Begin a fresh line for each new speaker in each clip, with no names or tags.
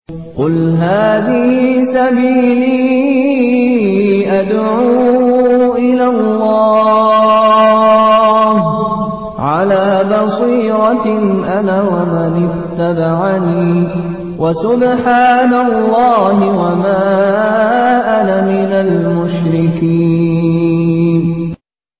قل هذه سبيلي أدعو إلى الله على بصيرة أنا ومن اتبعني وسبحان الله وما أنا من المشركين.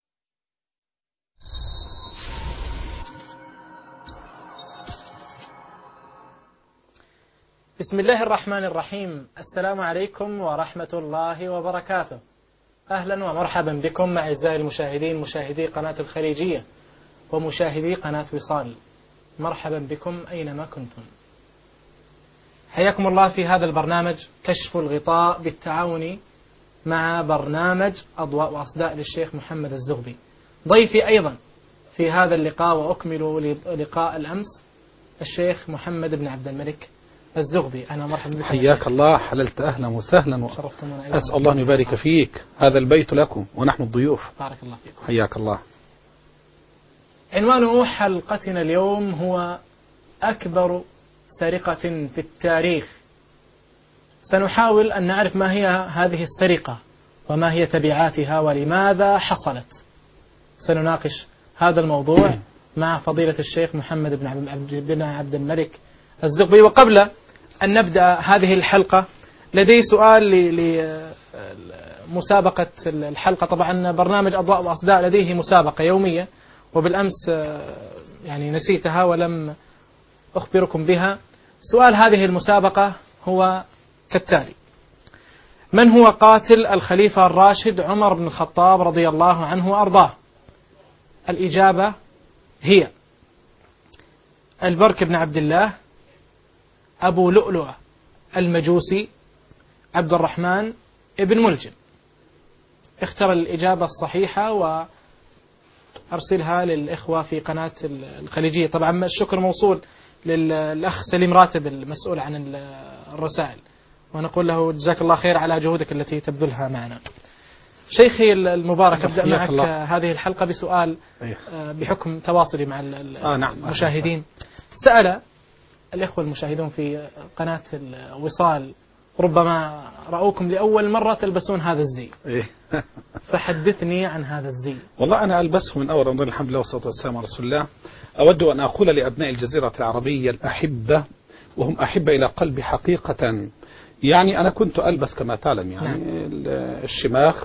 بسم الله الرحمن الرحيم. السلام عليكم ورحمة الله وبركاته. أهلا ومرحبا بكم أعزائي المشاهدين، مشاهدي قناة الخليجية ومشاهدي قناة وصال. مرحبا بكم أينما كنتم. حياكم الله في هذا البرنامج كشف الغطاء بالتعاون مع برنامج أضواء وأصداء للشيخ محمد الزغبي. ضيفي أيضا في هذا اللقاء وأكمل لقاء الأمس الشيخ محمد بن عبد الملك الزغبي. أنا مرحبا بكم.
حياك الله، حللت أهلا وسهلا. أسأل الله أن يبارك فيك. هذا البيت لكم ونحن الضيوف.
بارك الله فيكم.
حياك الله.
عنوان حلقتنا اليوم هو أكبر سرقة في التاريخ. سنحاول أن نعرف ما هي هذه السرقة وما هي تبعاتها ولماذا حصلت. سنناقش هذا الموضوع مع فضيلة الشيخ محمد بن عبد الملك الزغبي. وقبل أن نبدأ هذه الحلقة لدي سؤال لمسابقة الحلقة. طبعا برنامج أضواء وأصداء لديه مسابقة يومية، وبالأمس يعني نسيتها ولم أخبركم بها. سؤال هذه المسابقة هو كالتالي: من هو قاتل الخليفة الراشد عمر بن الخطاب رضي الله عنه وأرضاه؟ الإجابة هي البرك بن عبد الله، أبو لؤلؤة المجوسي، عبد الرحمن ابن ملجم. اختر الإجابة الصحيحة وأرسلها للإخوة في قناة الخليجية. طبعا الشكر موصول للأخ سليم راتب المسؤول عن الرسائل، ونقول له جزاك الله خير على جهودك التي تبذلها معنا. شيخي المبارك، أبدأ معك هذه الحلقة بسؤال بحكم تواصلي مع المشاهدين. سأل الإخوة المشاهدون في قناة الوصال ربما رأوكم لأول مرة تلبسون هذا الزي. فحدثني عن هذا الزي.
والله أنا ألبسه من أول رمضان، الحمد لله والصلاة والسلام على رسول الله. أود أن أقول لأبناء الجزيرة العربية الأحبة، وهم أحبة إلى قلبي حقيقة، يعني أنا كنت ألبس كما تعلم يعني الشماخ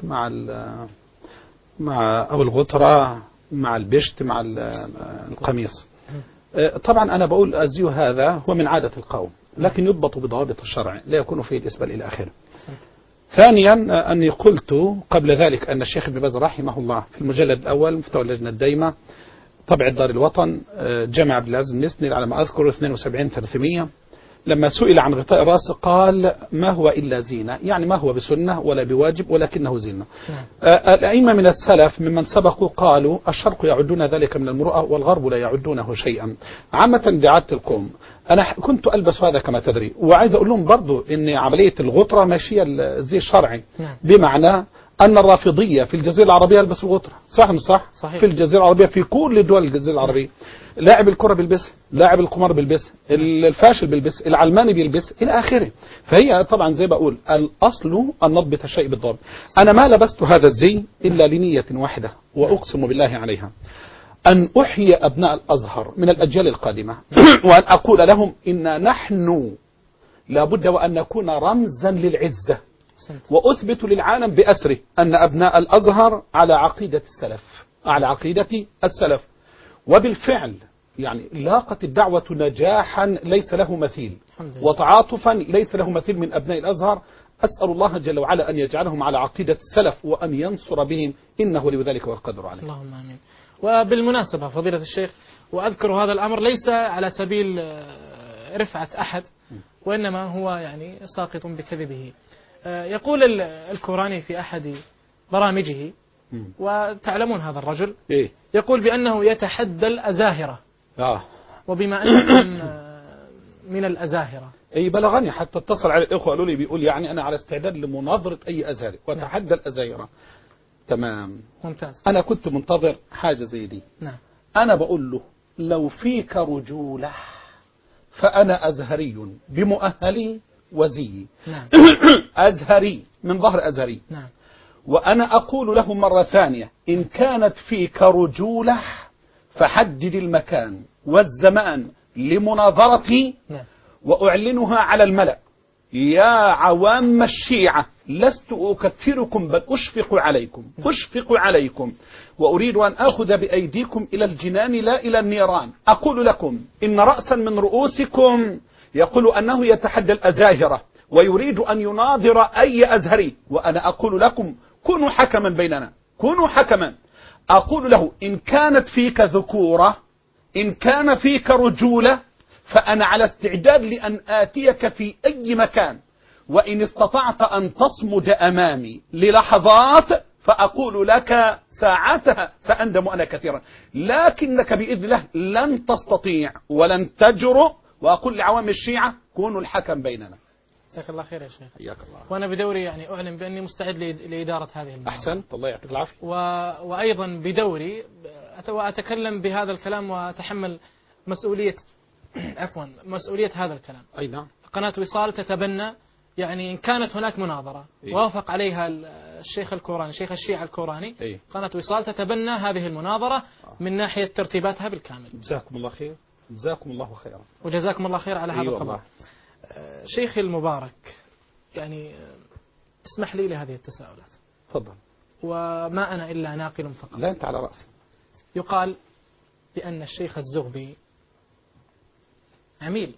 مع أو الغطرة مع البشت مع القميص. طبعا أنا بقول الزي هذا هو من عادة القوم، لكن يضبط بضوابط الشرع، لا يكون فيه الإسبال إلى آخره. ثانيا أني قلت قبل ذلك أن الشيخ ابن باز رحمه الله في المجلد الأول مفتوى اللجنة الدائمة طبع دار الوطن جامع عبد العزيز المسني على ما أذكر 72-300، لما سئل عن غطاء الرأس قال ما هو إلا زينة، يعني ما هو بسنة ولا بواجب ولكنه زينة. الأئمة من السلف ممن سبقوا قالوا الشرق يعدون ذلك من المروءة والغرب لا يعدونه شيئا. عامة بعادة القوم أنا كنت ألبس هذا كما تدري، وعايز أقول لهم برضو إن عملية الغطرة ماشية الزي الشرعي، بمعنى أن الرافضية في الجزيرة العربية يلبسوا الغطرة، صح مش صح؟ صحيح. في الجزيرة العربية في كل دول الجزيرة العربية لاعب الكرة بيلبس، لاعب القمار بيلبس، الفاشل بيلبس، العلماني بيلبس إلى آخره. فهي طبعا زي بقول الأصل أن نضبط الشيء بالضبط. أنا ما لبست هذا الزي إلا لنية واحدة وأقسم بالله عليها، أن أحيي أبناء الأزهر من الأجيال القادمة وأن أقول لهم إن نحن لابد وأن نكون رمزا للعزة، وأثبت للعالم بأسره أن أبناء الأزهر على عقيدة السلف، على عقيدة السلف. وبالفعل يعني لاقت الدعوة نجاحا ليس له مثيل، وتعاطفا ليس له مثيل من أبناء الأزهر. أسأل الله جل وعلا أن يجعلهم على عقيدة السلف وأن ينصر بهم، إنه ولي ذلك والقدر عليه.
اللهم آمين. وبالمناسبة فضيلة الشيخ، وأذكر هذا الأمر ليس على سبيل رفعة أحد، وإنما هو يعني ساقط بكذبه. يقول الكوراني في أحد برامجه، وتعلمون هذا الرجل، يقول بأنه يتحدى الأزاهرة. وبما أنكم من الأزاهرة،
أي بلغني حتى اتصل على الإخوة قالوا لي بيقول يعني أنا على استعداد لمناظرة أي أزهري وتحدى الأزاهرة. تمام،
ممتاز.
أنا كنت منتظر حاجة زي دي.
نعم.
أنا بقول له لو فيك رجولة فأنا أزهري بمؤهلي وزي
نعم.
أزهري من ظهر أزهري.
نعم.
وأنا أقول له مرة ثانية إن كانت فيك رجولة فحدد المكان والزمان لمناظرتي
نعم.
وأعلنها على الملأ. يا عوام الشيعة لست أكثركم بل أشفق عليكم وأريد أن أخذ بأيديكم إلى الجنان لا إلى النيران. أقول لكم إن رأسا من رؤوسكم يقول أنه يتحدى الأزاهرة ويريد أن يناظر أي أزهري، وأنا أقول لكم كونوا حكما بيننا، كونوا حكما. أقول له إن كانت فيك ذكورة، إن كان فيك رجولة، فأنا على استعداد لأن آتيك في أي مكان، وإن استطعت أن تصمد أمامي للحظات فأقول لك ساعتها سأندم أنا كثيرا، لكنك بإذن الله لن تستطيع ولن تجرؤ. وأقول لعوام الشيعة كونوا الحكم بيننا.
جزاك الله خير يا شيخ.
حياك الله.
وأنا بدوري يعني أعلن بأني مستعد لإدارة هذه المباراة.
أحسنت، الله يعطيك العافية.
وأيضا بدوري أتكلم بهذا الكلام وأتحمل مسؤولية مسؤولية هذا الكلام.
أي نعم.
قناة وصال تتبنى يعني إن كانت هناك مناظرة وافق عليها الشيخ الكوراني، شيخ الشيعة الكوراني، قناة وصال تتبنى هذه المناظرة من ناحية ترتيباتها بالكامل.
جزاكم الله خير. جزاكم الله خيرا.
وجزاكم الله خير على هذا القبول. شيخي المبارك، يعني اسمح لي لهذه التساؤلات.
تفضل.
وما أنا إلا ناقل فقط.
لا أنت على رأسي.
يقال بأن الشيخ الزغبي عميل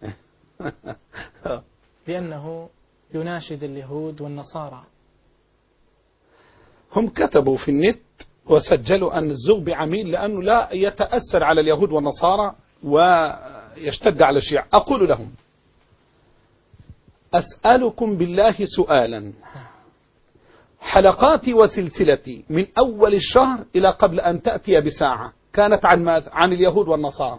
لأنه يناشد اليهود والنصارى.
هم كتبوا في النت وسجلوا أن الزغبي عميل لأنه لا يتأثر على اليهود والنصارى ويشتد على الشيعة. أقول لهم أسألكم بالله سؤالا، حلقاتي وسلسلتي من أول الشهر إلى قبل أن تأتي بساعة كانت عن ماذا؟ عن اليهود والنصارى.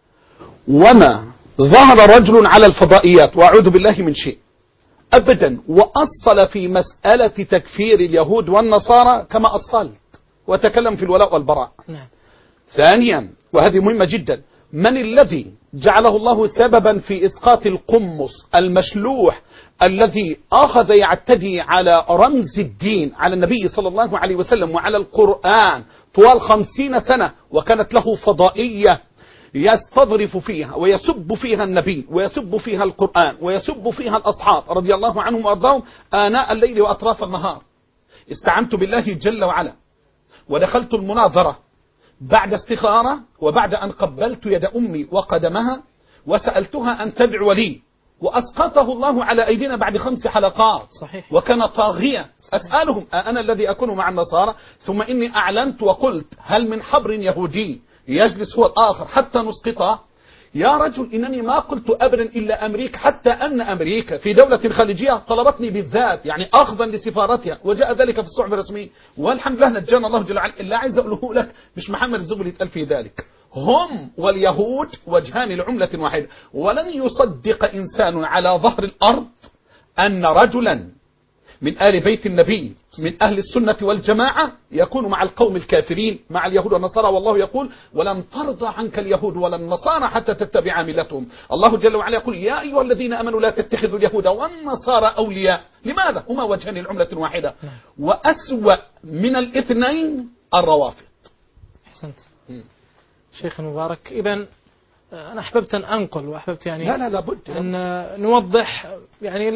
وما ظهر رجل على الفضائيات وأعوذ بالله من شيء أبدا وأصل في مسألة تكفير اليهود والنصارى كما أصلت وتكلم في الولاء والبراء. ثانيا وهذه مهمة جدا، من الذي جعله الله سببا في إسقاط القمص المشلوح الذي أخذ يعتدي على رمز الدين على النبي صلى الله عليه وسلم وعلى القرآن طوال 50 سنة، وكانت له فضائية يستظرف فيها ويسب فيها النبي ويسب فيها القرآن ويسب فيها الأصحاب رضي الله عنهم وأرضاهم آناء الليل وأطراف النهار. استعنت بالله جل وعلا ودخلت المناظرة بعد استخارة وبعد أن قبلت يد أمي وقدمها وسألتها أن تدعو لي، وأسقطه الله على أيدينا بعد 5 حلقات.
صحيح.
وكان طاغيا. أسألهم أنا الذي أكون مع النصارى؟ ثم إني أعلنت وقلت هل من حبر يهودي يجلس هو الآخر حتى نسقطه؟ يا رجل إنني ما قلت أبدا إلا أمريكا، حتى أن أمريكا في دولة خليجية طلبتني بالذات يعني أخذا لسفارتها وجاء ذلك في الصحف الرسمية، والحمد لله نجانا الله جل وعلا. إلا عايز أقوله لك مش محمد الزغبي يتقال في ذلك، هم واليهود وجهان لعملة واحدة. ولن يصدق إنسان على ظهر الأرض أن رجلا من آل بيت النبي من أهل السنة والجماعة يكون مع القوم الكافرين مع اليهود والنصارى. والله يقول ولن ترضى عنك اليهود ولا النصارى حتى تتبع ملتهم. الله جل وعلا يقول يا أيها الذين أمنوا لا تتخذوا اليهود والنصارى أولياء. لماذا؟ هما وجهان لعملة واحدة. وأسوأ من الاثنين الروافض.
أحسنت شيخ المبارك. إذن أنا أحببت أن أنقل وأحببت يعني
لا لابد
أن نوضح يعني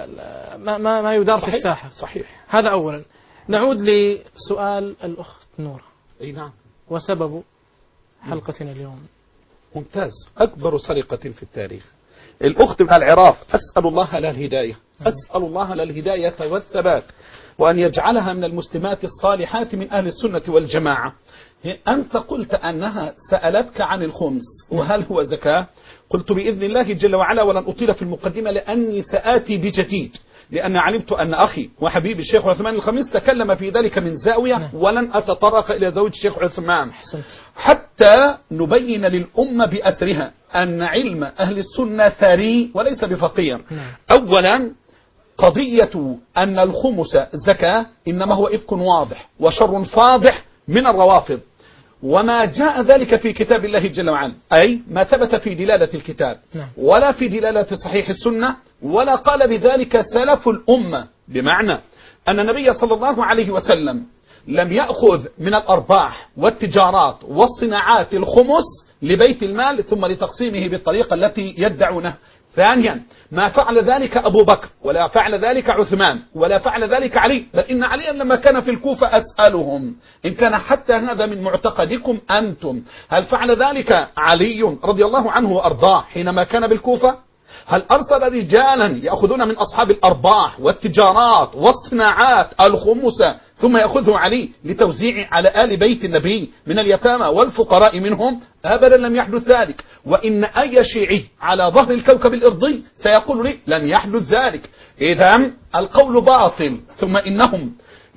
ما يدار
صحيح.
في الساحة.
صحيح.
هذا أولا. نعود لسؤال الأخت نورة.
أي نعم.
وسبب حلقتنا اليوم.
ممتاز. أكبر سرقة في التاريخ. الأخت من العراق أسأل الله لها الهداية، أسأل الله لها الهداية والثبات، وأن يجعلها من المسلمات الصالحات من أهل السنة والجماعة. أنت قلت أنها سألتك عن الخمس وهل هو زكاة؟ قلت بإذن الله جل وعلا ولن أطيل في المقدمة لأني سآتي بجديد، لأن علمت أن أخي وحبيبي الشيخ عثمان الخميس تكلم في ذلك من زاوية ولن أتطرق إلى زوج الشيخ عثمان حتى نبين للأمة بأسرها أن علم أهل السنة ثري وليس بفقير. أولا قضية أن الخمس زكاة إنما هو إفك واضح وشر فاضح من الروافض، وما جاء ذلك في كتاب الله جل وعلا، أي ما ثبت في دلالة الكتاب ولا في دلالة صحيح السنة ولا قال بذلك سلف الأمة، بمعنى أن النبي صلى الله عليه وسلم لم يأخذ من الأرباح والتجارات والصناعات الخمس لبيت المال ثم لتقسيمه بالطريقة التي يدعونه. ثانيا، ما فعل ذلك أبو بكر ولا فعل ذلك عثمان ولا فعل ذلك علي، بل إن عليا لما كان في الكوفة أسألهم إن كان حتى هذا من معتقدكم أنتم، هل فعل ذلك علي رضي الله عنه وأرضاه حينما كان بالكوفة؟ هل أرسل رجالا يأخذون من أصحاب الأرباح والتجارات والصناعات الخمس ثم يأخذه علي لتوزيع على آل بيت النبي من اليتامى والفقراء منهم؟ أبدا لم يحدث ذلك. وإن أي شيعي على ظهر الكوكب الأرضي سيقول لي لم يحدث ذلك. إذا القول باطل. ثم إنهم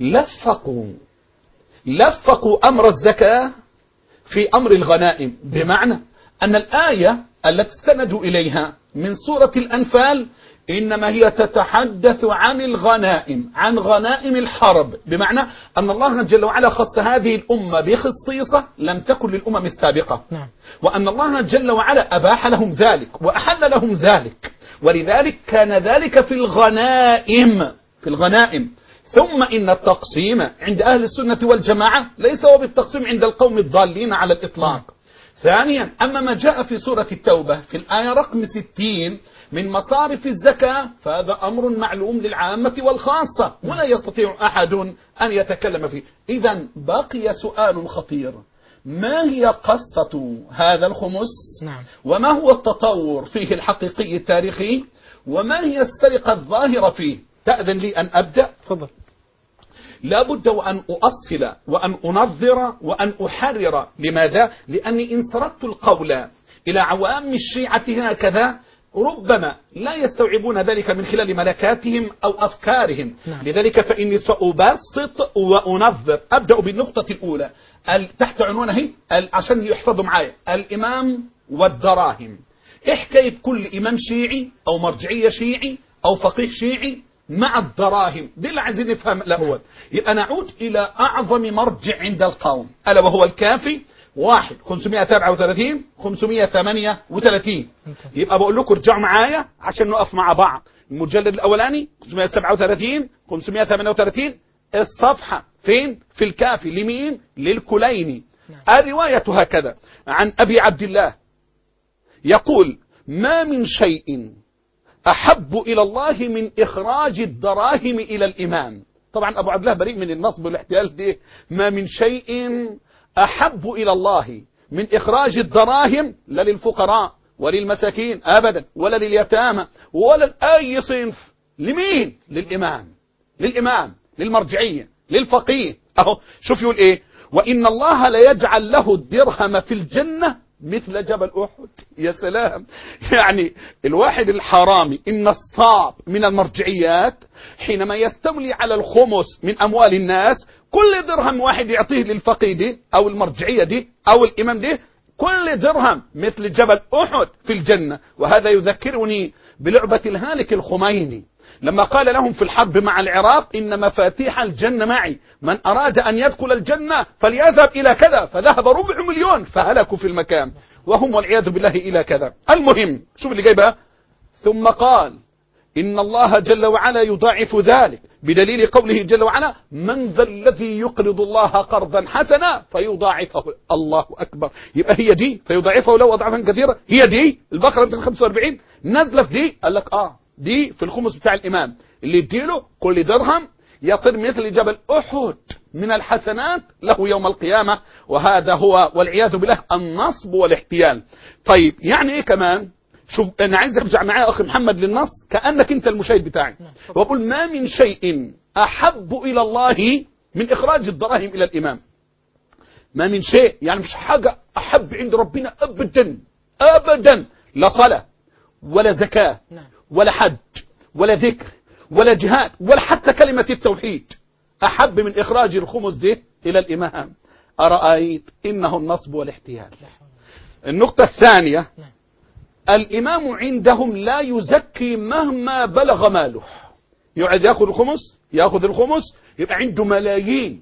لفقوا أمر الزكاة في أمر الغنائم، بمعنى أن الآية التي استندوا إليها من سورة الأنفال إنما هي تتحدث عن الغنائم، عن غنائم الحرب، بمعنى أن الله جل وعلا خص هذه الأمة بخصيصة لم تكن للأمم السابقة، وأن الله جل وعلا أباح لهم ذلك وأحل لهم ذلك، ولذلك كان ذلك في الغنائم. ثم إن التقسيم عند أهل السنة والجماعة ليس هو بالتقسيم عند القوم الضالين على الإطلاق. ثانيا، أما ما جاء في سورة التوبة في الآية رقم 60 من مصارف الزكاة فهذا أمر معلوم للعامة والخاصة ولا يستطيع أحد أن يتكلم فيه. إذا بقي سؤال خطير: ما هي قصة هذا الخمس؟ وما هو التطور فيه الحقيقي التاريخي؟ وما هي السرقة الظاهرة فيه؟ تأذن لي أن أبدأ؟
تفضل.
لا بد وأن أؤصل وأن أنظر وأن أحرر. لماذا؟ لأني إن سردت القول إلى عوام الشيعة هكذا ربما لا يستوعبون ذلك من خلال ملكاتهم أو أفكارهم. لذلك فإني سأبسط وأنظر. أبدأ بالنقطة الأولى تحت عنوانه عشان يحفظوا معايا: الإمام والدراهم. إيه حكاية كل إمام شيعي أو مرجعية شيعي أو فقيه شيعي مع الدراهم؟ دي اللي عايزين نفهم الأول. يبقى نعود إلى أعظم مرجع عند القوم ألا وهو الكافي 537 538. يبقى بقول لكم ارجعوا معايا عشان نقف مع بعض. المجلد الأولاني 537 538 الصفحة فين؟ في الكافي. لمين؟ للكليني. الرواية هكذا عن أبي عبد الله يقول: ما من شيء أحب إلى الله من إخراج الدراهم إلى الإمام. طبعا أبو عبد الله بريء من النصب والاحتيال دي. ما من شيء أحب إلى الله من إخراج الدراهم، لا للفقراء وللمساكين أبدا ولا لليتامى ولا لأي صنف. لمين؟ للإمام للمرجعية للفقيه. أهو شوف يقول إيه: وإن الله ليجعل له الدرهم في الجنة مثل جبل أحد. يا سلام! يعني الواحد الحرامي النصاب من المرجعيات حينما يستولي على الخمس من أموال الناس، كل درهم واحد يعطيه للفقيه دي أو المرجعية دي أو الإمام دي، كل درهم مثل جبل أحد في الجنة. وهذا يذكرني بلعبة الهالك الخميني لما قال لهم في الحرب مع العراق: إن مفاتيح الجنة معي، من أراد أن يدخل الجنة فليذهب إلى كذا، فذهب 250,000 فهلكوا في المكان وهم والعياذ بالله إلى كذا. المهم شوف اللي جايبها: ثم قال: إن الله جل وعلا يضاعف ذلك، بدليل قوله جل وعلا: من ذا الذي يقرض الله قرضا حسنا فيضاعفه. الله أكبر! يبقى هي دي فيضاعفه له أضعافا كثيرة. هي دي البقرة 245 نازلة في دي. قال لك دي في الخمس بتاع الإمام اللي يديله كل درهم يصير مثل جبل أحد من الحسنات له يوم القيامة. وهذا هو والعياذ بالله النصب والاحتيال. طيب يعني إيه كمان؟ شوف أنا عايز أرجع معايا أخي محمد للنص كأنك أنت المشاهد بتاعي، وأقول: ما من شيء أحب إلى الله من إخراج الدراهم إلى الإمام. ما من شيء يعني مش حاجة أحب عند ربنا أبدا أبدا، لا صلاة ولا زكاة ولا حج ولا ذكر ولا جهاد ولا حتى كلمة التوحيد أحب من إخراج الخمس دي إلى الإمام. أرأيت؟ إنه النصب والاحتيال. النقطة الثانية: الإمام عندهم لا يزكي مهما بلغ ماله. يقعد يأخذ الخمس يبقى عنده ملايين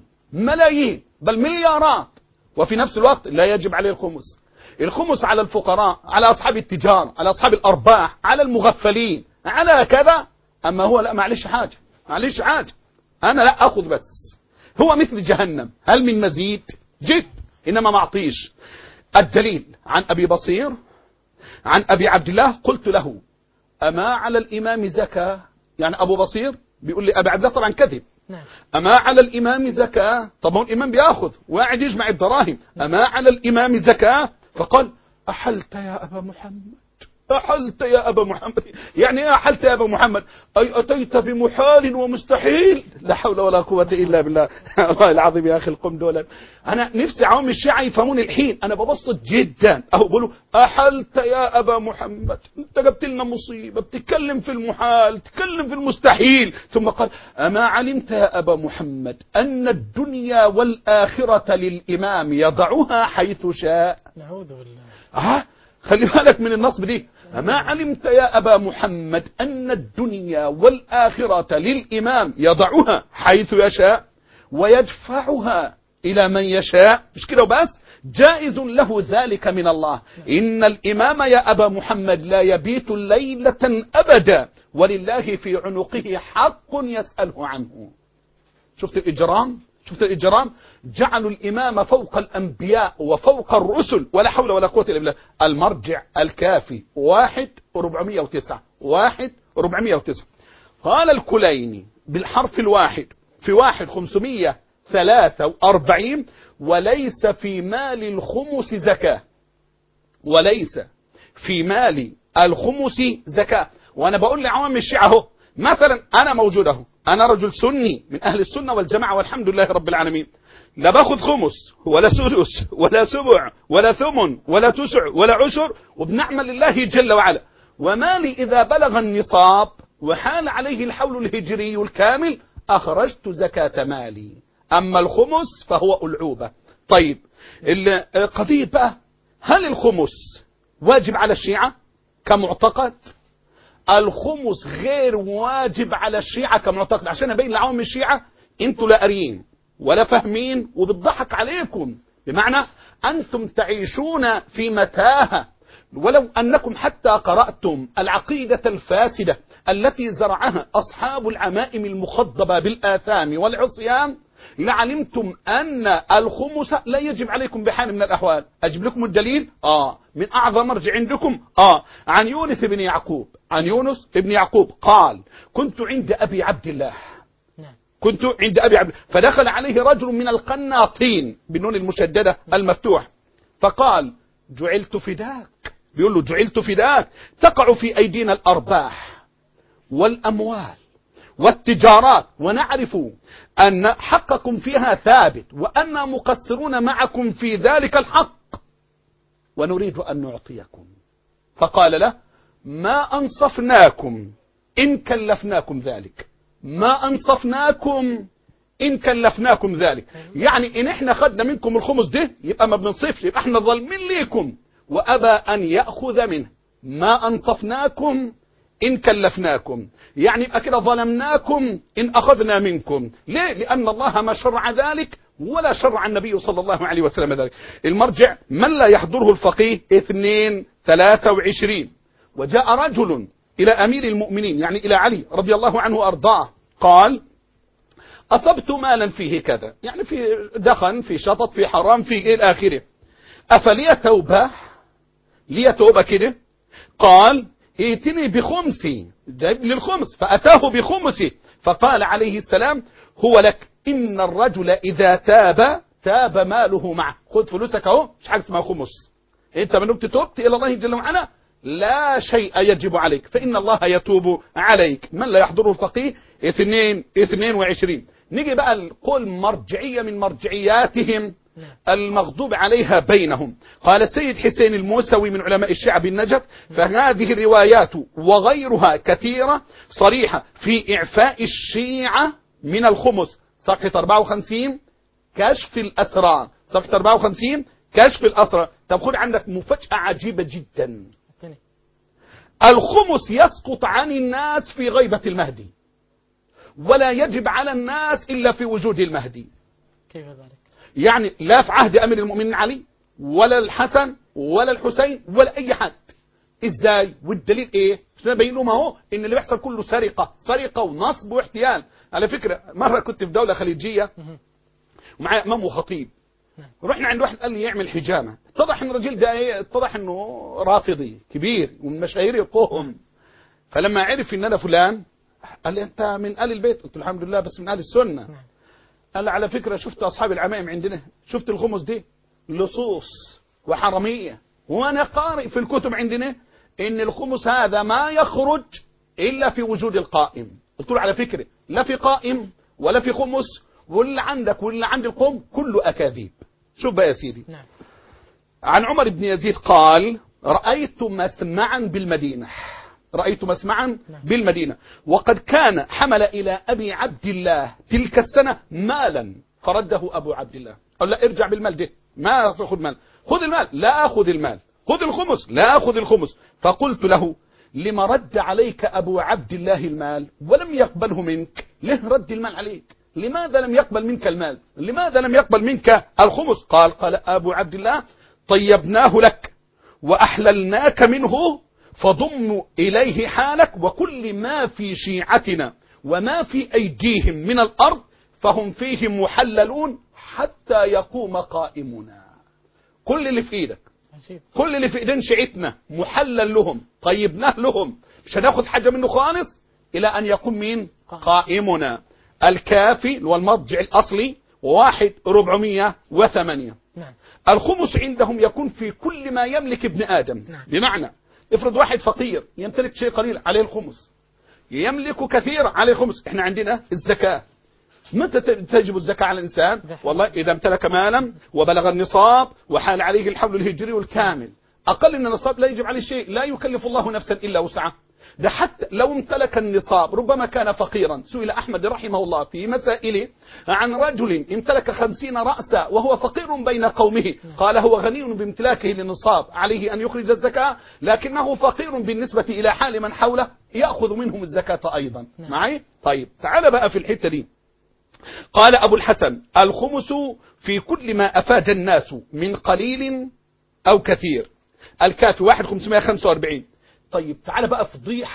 بل مليارات، وفي نفس الوقت لا يجب عليه الخمس على الفقراء، على أصحاب التجار، على أصحاب الأرباح، على المغفلين، على كذا. أما هو لا، معلش حاجة، معلش حاجة، أنا لا أخذ بس. هو مثل جهنم، هل من مزيد؟ جد، إنما معطيش. الدليل عن أبي بصير عن أبي عبد الله قلت له أما على الإمام زكاة؟ يعني أبو بصير بيقول لي أبي عبد الله طبعا كذب. أما على الإمام زكاة؟ طب هو الإمام بياخذ وقاعد يجمع الدراهم، أما على الإمام زكاة؟ فقال أحلت يا أبا محمد، أحلت يا أبا محمد. يعني إيه أحلت يا أبا محمد؟ أي أتيت بمحال ومستحيل. لا حول ولا قوة إلا بالله. الله العظيم يا أخي القوم دول، أنا نفسي عوام الشيعة يفهمون الحين، أنا ببسط جدا أهو بقولوا أحلت يا أبا محمد، أنت جبت لنا مصيبة، بتتكلم في المحال، تتكلم في المستحيل. ثم قال أما علمت يا أبا محمد أن الدنيا والآخرة للإمام يضعها حيث شاء.
نعوذ بالله.
خلي بالك من النصب دي. أما علمت يا أبا محمد أن الدنيا والآخرة للإمام يضعها حيث يشاء ويدفعها إلى من يشاء. مش كده وبس، جائز له ذلك من الله. إن الإمام يا أبا محمد لا يبيت ليلة أبدا ولله في عنقه حق يسأله عنه. شفت الإجرام؟ شفت الإجرام؟ جعلوا الإمام فوق الأنبياء وفوق الرسل، ولا حول ولا قوة إلا بالله. المرجع الكافي 1409 1409. قال الكليني بالحرف الواحد في 1543 وليس في مال الخمس زكاة، وليس في مال الخمس زكاة. وأنا بقول لعوام الشيعة اهو، مثلا أنا موجود اهو، أنا رجل سني من أهل السنة والجماعة والحمد لله رب العالمين، لا باخذ خمس ولا سدس ولا سبع ولا ثمن ولا تسع ولا عشر، وبنعمل لله جل وعلا. ومالي إذا بلغ النصاب وحال عليه الحول الهجري الكامل أخرجت زكاة مالي. أما الخمس فهو ألعوبة. طيب قضية بقى، هل الخمس واجب على الشيعة كمعتقد؟ الخمس غير واجب على الشيعة كمعتقد، عشان أبين لعوام الشيعة انتوا لا قاريين ولا فاهمين وبتضحك عليكم، بمعنى أنتم تعيشون في متاهة. ولو أنكم حتى قرأتم العقيدة الفاسدة التي زرعها أصحاب العمائم المخضبة بالآثام والعصيان لعلمتم أن الخمس لا يجب عليكم بحال من الأحوال. أجيب لكم الدليل من أعظم مرجع عندكم عن يونس بن يعقوب، عن يونس بن يعقوب قال كنت عند أبي عبد الله، كنت عند أبي عبد، فدخل عليه رجل من القناطين بالنون المشددة المفتوح فقال جعلت فداك، بيقول له جعلت فداك، تقع في أيدينا الأرباح والأموال والتجارات ونعرف أن حقكم فيها ثابت وأننا مقصرون معكم في ذلك الحق ونريد أن نعطيكم. فقال له ما أنصفناكم إن كلفناكم ذلك، ما أنصفناكم إن كلفناكم ذلك. يعني إن إحنا خدنا منكم الخمس ده يبقى ما بننصفش، يبقى إحنا ظالمين ليكم. وأبى أن يأخذ منه. ما أنصفناكم إن كلفناكم، يعني يبقى كده ظلمناكم إن أخذنا منكم. ليه؟ لأن الله ما شرع ذلك ولا شرع النبي صلى الله عليه وسلم ذلك. المرجع من لا يحضره الفقيه 2:23. وجاء رجل إلى أمير المؤمنين يعني إلى علي رضي الله عنه وأرضاه قال أصبت مالا فيه كذا، يعني في دخن في شطط في حرام في إلى آخره، أفلي توبة؟ لي توبة كده؟ قال ائتني بخمسي، جايب لي الخمس، فأتاه بخمسه فقال عليه السلام هو لك، إن الرجل إذا تاب ماله معه. خذ فلوسك اهو، مش حاجة اسمها خمس، انت من تتوبت إلى الله جل وعلا لا شيء يجب عليك فإن الله يتوب عليك. من لا يحضره الفقيه 2:22. نيجي بقى القول مرجعية من مرجعياتهم المغضوب عليها بينهم. قال السيد حسين الموسوي من علماء الشيعة بالنجف فهذه الروايات وغيرها كثيرة صريحة في إعفاء الشيعة من الخمس. صفحة 54 كشف الأسرار، صفحة 54 كشف الأسرار. طب خد عندك مفاجأة عجيبة جدا، الخمس يسقط عن الناس في غيبة المهدي ولا يجب على الناس إلا في وجود المهدي.
كيف ذلك؟
يعني لا في عهد أمير المؤمنين علي ولا الحسن ولا الحسين ولا أي حد، ازاي؟ والدليل ايه؟ عشان ابين لهم اهو ان اللي بيحصل كله سرقه ونصب واحتيال. على فكره مره كنت في دوله خليجيه ومعايا امام وخطيب، رحنا عند واحد قال لي يعمل حجامه، اتضح ان الراجل ده ايه؟ اتضح انه رافضي كبير ومن مشاهير القوم. فلما عرف ان انا فلان قال لي انت من ال البيت؟ قلت له الحمد لله بس من ال السنه. قال لي على فكره شفت اصحاب العمائم عندنا، شفت الخمس دي لصوص وحرميه، وانا قارئ في الكتب عندنا ان الخمس هذا ما يخرج الا في وجود القائم. قلت له على فكره لا في قائم ولا في خمس، واللي عندك واللي عند القوم كله اكاذيب. شوف بقى يا سيدي. عن عمر بن يزيد قال رأيت مسمعا بالمدينة، رأيت مسمعا بالمدينة وقد كان حمل إلى أبي عبد الله تلك السنة مالا فرده أبو عبد الله، قال لا ارجع بالمال ده، ما أخذ مال، خذ المال، لا أخذ المال، خذ الخمس، لا أخذ الخمس. فقلت له لما رد عليك أبو عبد الله المال ولم يقبله منك؟ ليه رد المال عليك؟ لماذا لم يقبل منك المال؟ لماذا لم يقبل منك الخمس؟ قال أبو عبد الله طيبناه لك وأحللناك منه فضم إليه حالك وكل ما في شيعتنا وما في أيديهم من الأرض فهم فيه محللون حتى يقوم قائمنا. كل اللي في إيدك، كل اللي في إيدين شيعتنا محلل لهم، طيبناه لهم، مش هناخد حاجة منه خالص إلى أن يقوم مين؟ قائمنا. الكافي اللي هو المرجع الأصلي 1408. الخمس عندهم يكون في كل ما يملك ابن آدم. بمعنى افرض واحد فقير يمتلك شيء قليل عليه الخمس، يملك كثير عليه الخمس. احنا عندنا الزكاة، متى تجب الزكاة على الإنسان؟ والله إذا امتلك مالا وبلغ النصاب وحال عليه الحول الهجري الكامل. أقل من النصاب لا يجب عليه شيء، لا يكلف الله نفسا إلا وسعها. ده حتى لو امتلك النصاب ربما كان فقيرا. سئل أحمد رحمه الله في مسائله عن رجل امتلك 50 رأسا وهو فقير بين قومه، قال هو غني بامتلاكه للنصاب، عليه أن يخرج الزكاة، لكنه فقير بالنسبة إلى حال من حوله يأخذ منهم الزكاة أيضا. معي؟ طيب تعال بقى في الحتة دي. قال أبو الحسن الخمس في كل ما أفاد الناس من قليل أو كثير. الكافي 1545. طيب تعال بقى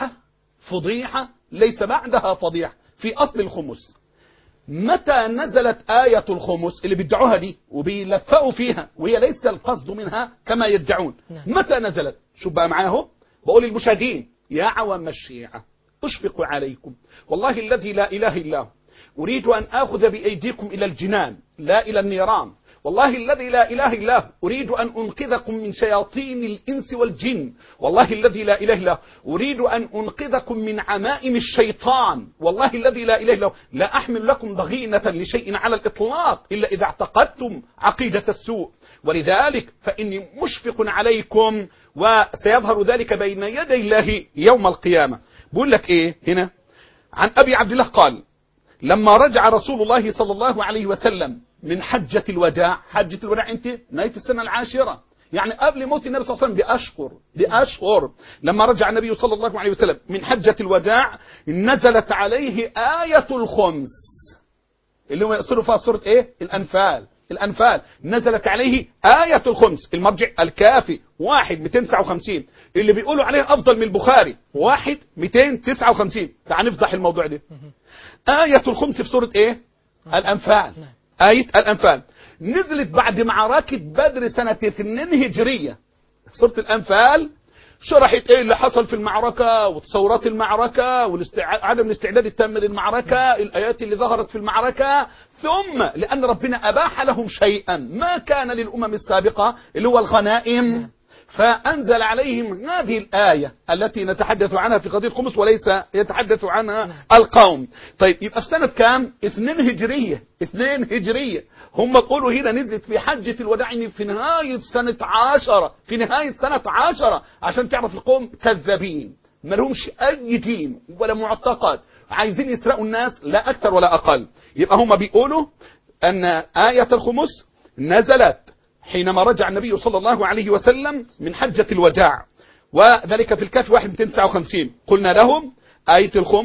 فضيحة ليس بعدها فضيحة في أصل الخمس. متى نزلت آية الخمس اللي بيدعوها دي وبيلفقوا فيها وهي ليس القصد منها كما يدعون؟ متى نزلت؟ شو بقى معاه؟ بقول للمشاهدين يا عوام الشيعة أشفق عليكم والله الذي لا إله إلا هو، أريد أن آخذ بأيديكم إلى الجنان لا إلى النيران، والله الذي لا إله إلا هو أريد أن أنقذكم من شياطين الإنس والجن، والله الذي لا إله إلا هو أريد أن أنقذكم من عمائم الشيطان، والله الذي لا إله إلا هو لا أحمل لكم ضغينة لشيء على الإطلاق إلا إذا اعتقدتم عقيدة السوء، ولذلك فإني مشفق عليكم وسيظهر ذلك بين يدي الله يوم القيامة. بقول لك إيه هنا عن أبي عبد الله قال لما رجع رسول الله صلى الله عليه وسلم من حجة الوداع، حجة الوداع انت نهاية السنة العاشرة، يعني قبل موت النبي صلى الله عليه وسلم بأشهر. لما رجع النبي صلى الله عليه وسلم من حجة الوداع نزلت عليه آية الخمس اللي هو يقصد فيها سورة ايه؟ الأنفال نزلت عليه آية الخمس. المرجع الكافي 1259 اللي بيقولوا عليه أفضل من البخاري 1259. تعال نفضح الموضوع ده. آية الخمس في سورة ايه؟ الأنفال. آية الأنفال نزلت بعد معركة بدر سنة 2 هجرية. سورة الأنفال شرحت ايه اللي حصل في المعركة وتصورات المعركة وعدم الاستعداد التام للمعركة، الآيات اللي ظهرت في المعركة، ثم لأن ربنا أباح لهم شيئا ما كان للأمم السابقة اللي هو الغنائم، فأنزل عليهم هذه الآية التي نتحدث عنها في قضية الخمس وليس يتحدث عنها القوم. طيب يبقى في سنة كام؟ 2 هجرية. 2 هجرية. هم بيقولوا هنا نزلت في حجة الوداع في نهاية سنة 10، في نهاية سنة 10، عشان تعرف القوم كذابين ما لهمش أي دين ولا معتقد، عايزين يسرقوا الناس لا أكثر ولا أقل. يبقى هم بيقولوا أن آية الخمس نزلت حينما رجع النبي صلى الله عليه وسلم من حجة الوداع، وذلك في الكهف 1259. قلنا لهم آية الخمس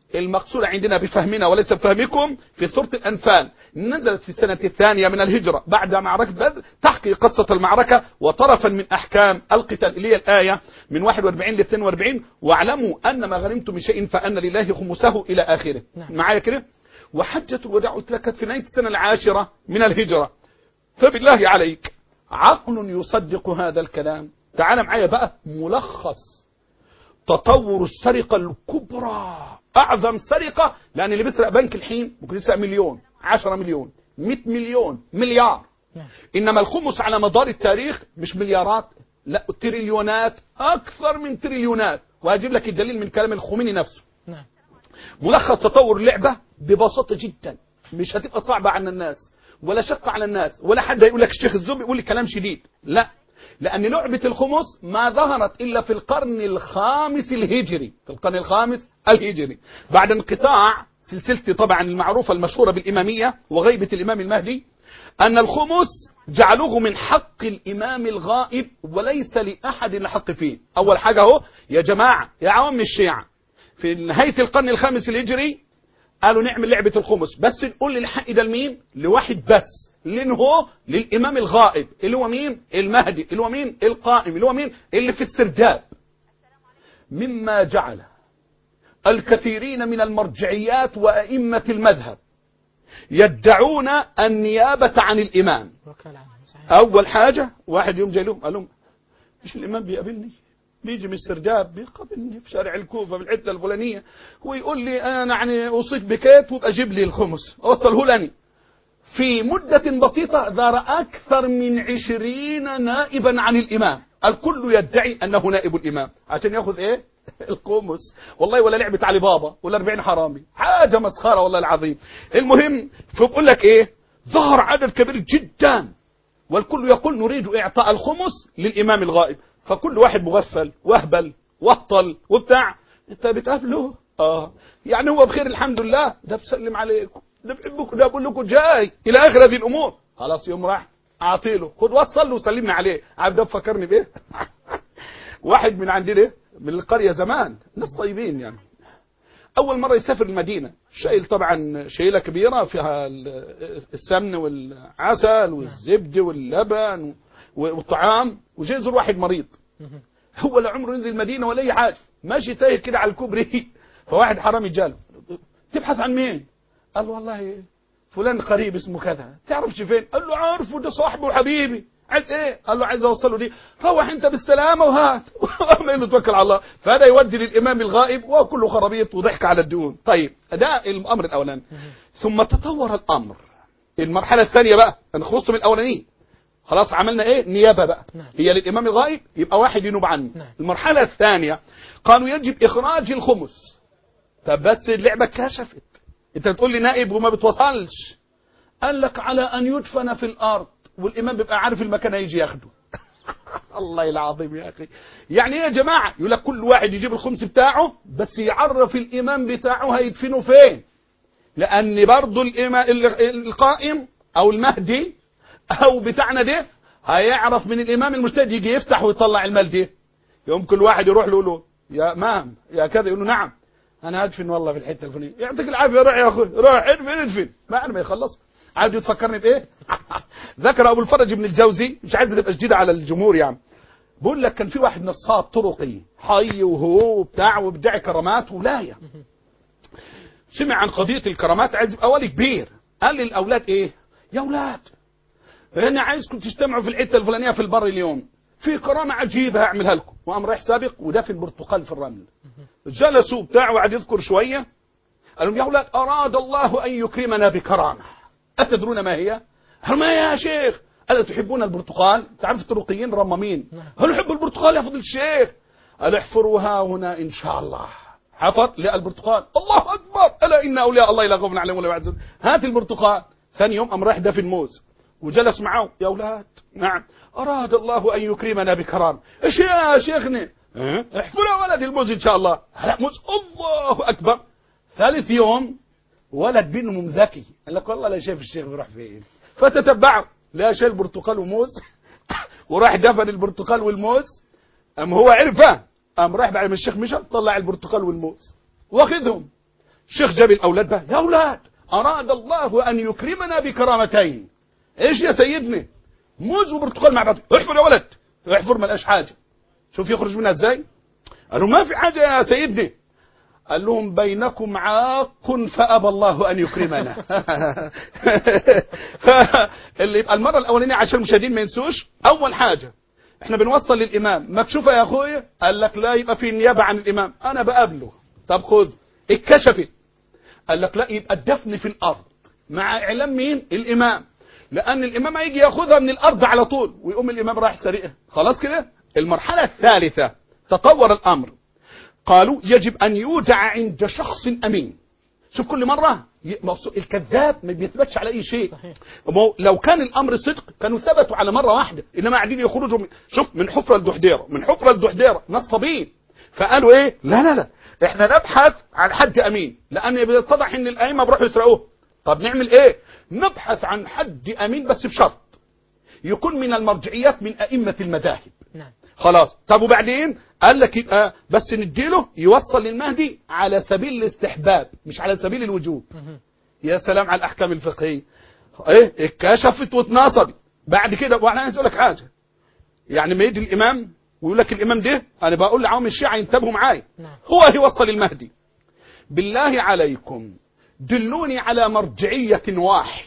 المقصود عندنا بفهمنا وليس بفهمكم في سورة الأنفال، نزلت في السنة الثانية من الهجرة بعد معركة بدر، تحكي قصة المعركة وطرفا من أحكام القتال اللي هي الآية من 41 ل 42. واعلموا أن ما غنمتم من شيء فأن لله خمسه إلى آخره. معايا كده؟ وحجة الوداع أتلكت في نهاية السنة العاشرة من الهجرة. فبالله عليك عقل يصدق هذا الكلام؟ تعال معايا بقى ملخص تطور السرقة الكبرى، أعظم سرقة، لأن اللي بيسرق بنك الحين ممكن يسرق مليون، 10 مليون، 100 مليون، مليار. إنما الخمس على مدار التاريخ مش مليارات، لا تريليونات، أكثر من تريليونات. وهجيب لك الدليل من كلام الخميني نفسه. ملخص تطور اللعبة ببساطة جدا، مش هتبقى صعبة على الناس ولا شقة على الناس، ولا حد يقول لك الشيخ الزوبي يقول لي كلام شديد، لا، لأن لعبة الخمس ما ظهرت إلا في القرن الخامس الهجري، في القرن الخامس الهجري بعد انقطاع سلسلة طبعا المعروفة المشهورة بالإمامية وغيبة الإمام المهدي، أن الخمس جعلوه من حق الإمام الغائب وليس لأحد الحق فيه. أول حاجة هو يا جماعة يا عوام الشيعة، في نهاية القرن الخامس الهجري قالوا نعمل لعبة الخمس، بس نقول الحق ده لمين؟ لواحد بس، لأنه هو للإمام الغائب اللي هو مين؟ المهدي، اللي هو مين؟ القائم، اللي هو مين؟ اللي في السرداب. مما جعل الكثيرين من المرجعيات وأئمة المذهب يدعون النيابة عن الإمام. أول حاجة واحد يوم جاي لهم قال لهم مش الإمام بيقابلني، بيجي من السرداب بيقابلني في شارع الكوفة بالعدة الفلانية ويقول لي أنا يعني أوصيك بكيت وابقى جيب لي الخمس أوصله لني. في مدة بسيطة ظهر أكثر من 20 نائبا عن الإمام، الكل يدعي أنه نائب الإمام عشان يأخذ إيه؟ الخمس. والله ولا لعبة علي بابا ولا 40 حرامي، حاجة مسخرة والله العظيم. المهم فبقول لك إيه؟ ظهر عدد كبير جدا والكل يقول نريد إعطاء الخمس للإمام الغائب، فكل واحد مغفل وهبل وهطل وبتاع انت بتقابله يعني هو بخير الحمد لله، ده بسلم عليكم، ده بحبكم، ده بقول لكم جاي الى اخر هذه الامور. خلاص يوم راح اعطيله، خد وصل له وسلمنا عليه. عارف ده فكرني بايه؟ واحد من عندنا من القريه زمان، ناس طيبين يعني، اول مره يسافر المدينه، شايل طبعا شيله كبيره فيها السمن والعسل والزبد واللبن والطعام، وجاي يزور واحد مريض، هو لا عمره ينزل المدينه ولا اي حاجه، ماشي تايه كده على الكوبري، فواحد حرامي جاله تبحث عن مين؟ قال له والله فلان قريب اسمه كذا، تعرفش فين؟ قال له عارفه، ده صاحبي وحبيبي. عايز ايه؟ قال له عايز اوصله دي. روح انت بالسلامه وهات. ما توكل على الله. فهذا يودي للامام الغائب وكله خرابيط وضحك على الدهون. طيب ده الامر الاولاني. ثم تطور الامر، المرحله الثانيه بقى، انا خلصت من الاولانيه خلاص، عملنا ايه؟ نيابه بقى هي للامام الغائب، يبقى واحد ينوب عنه. المرحله الثانيه قالوا يجب اخراج الخمس. طب بس اللعبه كشفت، انت بتقول لي نائب وما بتوصلش، قال لك على ان يدفن في الارض والامام بيبقى عارف المكان هيجي ياخده. الله العظيم يا اخي، يعني ايه يا جماعه؟ يقول لك كل واحد يجيب الخمس بتاعه بس يعرف الامام بتاعه هيدفنه فين، لان برضه القائم او المهدي او بتاعنا ده هيعرف من الامام المجتهد، يجي يفتح ويطلع المال ده. يوم كل واحد يروح له يا امام يا كذا، يقول له نعم انا هدفن والله في الحته الفلانيه. يعطيك العافيه، روح يا اخوي روح ادفن بعد ما يخلص. عايز تفكرني بايه؟ ذكر ابو الفرج بن الجوزي، مش عايز تبقى شديد على الجمهور يعني، بقول لك كان في واحد نصاب طرقي حي وهو بتاع وبيدعي كرامات ولايه، سمع عن قضيه الكرامات، عايز يبقى ولي كبير، قال للاولاد ايه؟ يا اولاد انا عايزكم تجتمعوا في الحته الفلانيه في البر اليوم، في كرامه عجيبه هعملها لكم. وقام رايح سابق ودفن برتقال في الرمل. جلسوا بتاعه وقعد يذكر شويه، قال لهم يا اولاد اراد الله ان يكرمنا بكرامه، اتدرون ما هي؟ قالوا ما هي يا شيخ؟ قال تحبون البرتقال؟ تعرف الطرقيين رمامين، هل يحب البرتقال يا فضيله الشيخ؟ قال احفروها هنا ان شاء الله. حفر لقى البرتقال، الله اكبر، الا ان اولياء الله لا خوف عليهم ولا يحزنون. هات البرتقال. ثاني يوم قام رايح دفن موز وجلس معه، يا اولاد نعم اراد الله ان يكرمنا بكرامه. ايش يا شيخنا؟ احفروا ولد الموز ان شاء الله. موز، الله اكبر. ثالث يوم ولد بينهم ذكي، قال لك والله لا شايف الشيخ بيروح فين، فتتبعه لا شايل برتقال وموز وراح دفن البرتقال والموز. قام هو عرفه، قام راح بعد ما الشيخ مشى طلع البرتقال والموز واخذهم. الشيخ جاب الأولاد بقى، يا أولاد أراد الله أن يكرمنا بكرامتين. إيش يا سيدنا؟ موز وبرتقال مع بعض. احفر يا ولد، احفر ما لقاش حاجة. شوف يخرج منها ازاي؟ قالوا ما في حاجة يا سيدنا. قال لهم بينكم عاق فأبى الله أن يكرمنا. اللي يبقى المرة الأولانية عشان المشاهدين ما ينسوش، أول حاجة احنا بنوصل للإمام مكشوفة يا أخويا، قال لك لا يبقى في نيابة عن الإمام، أنا بقابله. طب خذ اتكشفت، قال لك لا يبقى الدفن في الأرض مع إعلام مين؟ الإمام، لأن الإمام هيجي ياخذها من الأرض على طول ويقوم الإمام رايح سريقها. خلاص كده. المرحلة الثالثة تطور الأمر، قالوا يجب أن يودع عند شخص أمين. شوف كل مرة الكذاب ما بيثبتش على أي شيء. لو كان الأمر صدق كانوا ثبتوا على مرة واحدة، إنما قاعدين يخرجوا شوف من حفرة لدحديرة، من حفرة لدحديرة، نصابين. فقالوا إيه؟ لا إحنا نبحث عن حد أمين، لأن بيتضح إن الأئمة بيروحوا يسرقوه. طب نعمل إيه؟ نبحث عن حد أمين بس بشرط يكون من المرجعيات من أئمة المذاهب.
نعم.
خلاص. طب وبعدين قال لك يبقى بس نديله يوصل للمهدي على سبيل الاستحباب مش على سبيل الوجوب. يا سلام على الاحكام الفقهيه. ايه اتكشفت واتناصبت. بعد كده وانا عايز اقول لك حاجه، يعني ما يجي الامام ويقول لك الامام ده، انا بقول لعوام الشيعه ينتبهوا معايا، هو هيوصل المهدي. بالله عليكم دلوني على مرجعيه واحد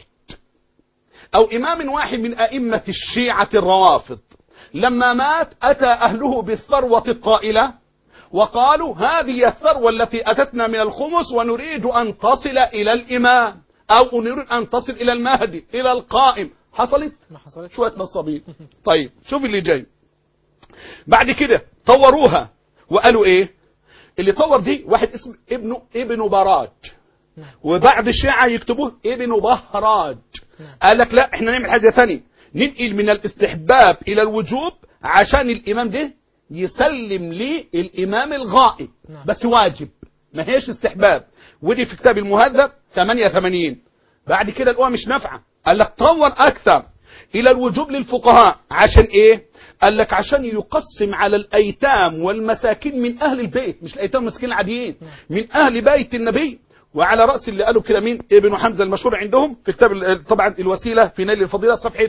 او امام واحد من ائمه الشيعه الروافض لما مات أتى أهله بالثروة الطائلة وقالوا هذه الثروة التي أتتنا من الخمس ونريد أن تصل إلى الإمام أو نريد أن تصل إلى المهدي إلى القائم. حصلت؟
ما حصلت.
شوية نصابين. طيب شوف اللي جاي بعد كده، طوروها وقالوا إيه؟ اللي طور دي واحد اسمه ابن براج، وبعد الشيعة يكتبوه ابن بهراج. قال لك لا احنا نعمل حاجة ثانية، ننقل من الاستحباب إلى الوجوب عشان الإمام ده يسلم لي الإمام الغائب. بس واجب ما هيش استحباب. ودي في كتاب المهذب 88. بعد كده الأمة مش نافعة، قال لك طور أكثر إلى الوجوب للفقهاء. عشان إيه؟ قال لك عشان يقسم على الأيتام والمساكين من أهل البيت، مش الأيتام والمساكين العاديين، من أهل بيت النبي. وعلى رأس اللي قالوا كده مين؟ ابن حمزة المشهور عندهم في كتاب طبعا الوسيلة في نيل الفضيلة صفحة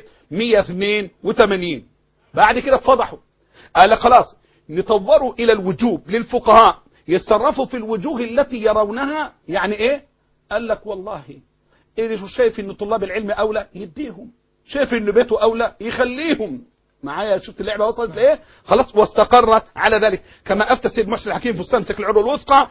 182. بعد كده اتفضحوا، قال لك خلاص نطوروا إلى الوجوب للفقهاء يتصرفوا في الوجوه التي يرونها. يعني إيه؟ قال لك والله اللي شايف إن طلاب العلم أولى يديهم، شايف إن بيته أولى يخليهم. معايا؟ شفت اللعبة وصلت لإيه؟ خلاص. واستقرت على ذلك كما أفتى السيد محسن الحكيم في السمسك العروة الوثقى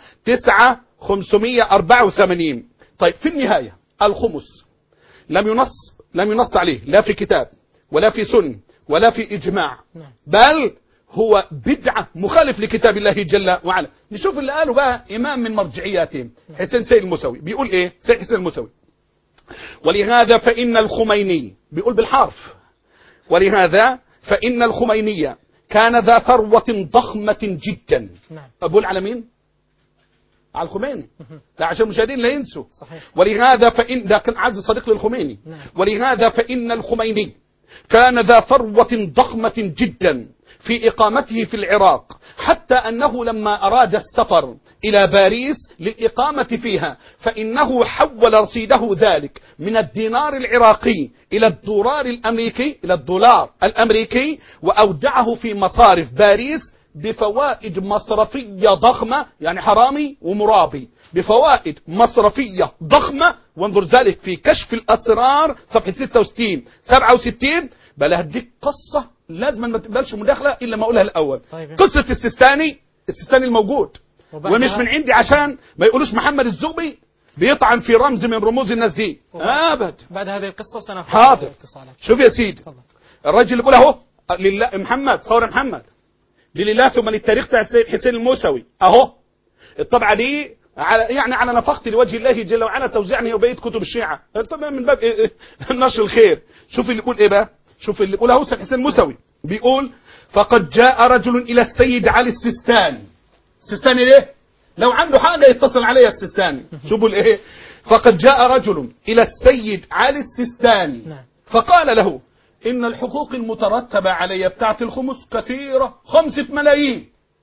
9/584. طيب في النهاية الخمس لم ينص عليه لا في كتاب ولا في سنة ولا في إجماع، بل هو بدعة مخالف لكتاب الله جل وعلا. نشوف اللي قالوا بقى إمام من مرجعياتهم حسين سيد الموسوي. بيقول إيه سيد حسين الموسوي؟ ولهذا فإن الخميني، بيقول بالحرف، ولهذا فإن الخميني كان ذا ثروة ضخمة جدا. أقول على مين؟ على الخميني. لا عشان المشاهدين لا ينسوا. صحيح. ولهذا فإن ده كان عز صديق للخميني. ولهذا فإن الخميني كان ذا ثروة ضخمة جدا في إقامته في العراق، حتى أنه لما أراد السفر إلى باريس للإقامة فيها فإنه حول رصيده ذلك من الدينار العراقي إلى الدولار الأمريكي وأودعه في مصارف باريس بفوائد مصرفية ضخمة، يعني حرامي ومرابي، بفوائد مصرفية ضخمة. وانظر ذلك في كشف الأسرار صفحة 66 67. بل هديك قصة لازم ما تقبلش مداخلة إلا ما أقولها الأول. طيب. قصة السيستاني الموجود، ومش من عندي عشان ما يقولوش محمد الزغبي بيطعن في رمز من رموز الناس دي أبد.
بعد هذه القصة سنفعل.
حاضر. شوف يا سيدي الراجل اللي بيقول اهو لله محمد صور محمد لله ثم للتاريخ بتاع السيد حسين الموسوي اهو. الطبعة دي على نفقتي لوجه الله جل وعلا توزيعا هي وبقيه كتب الشيعة طبعا من باب نشر الخير. شوف اللي يقول ايه بقى، شوف اللي يقول اهو السيد حسين الموسوي بيقول فقد جاء رجل الى السيد علي السيستاني. السيستاني ليه؟ لو عنده حاجة يتصل عليه السيستاني. شوفوا الايه، فقد جاء رجل الى السيد علي السيستاني فقال له إن الحقوق المترتبة علي بتاعت الخمس كثيرة 5 ملايين.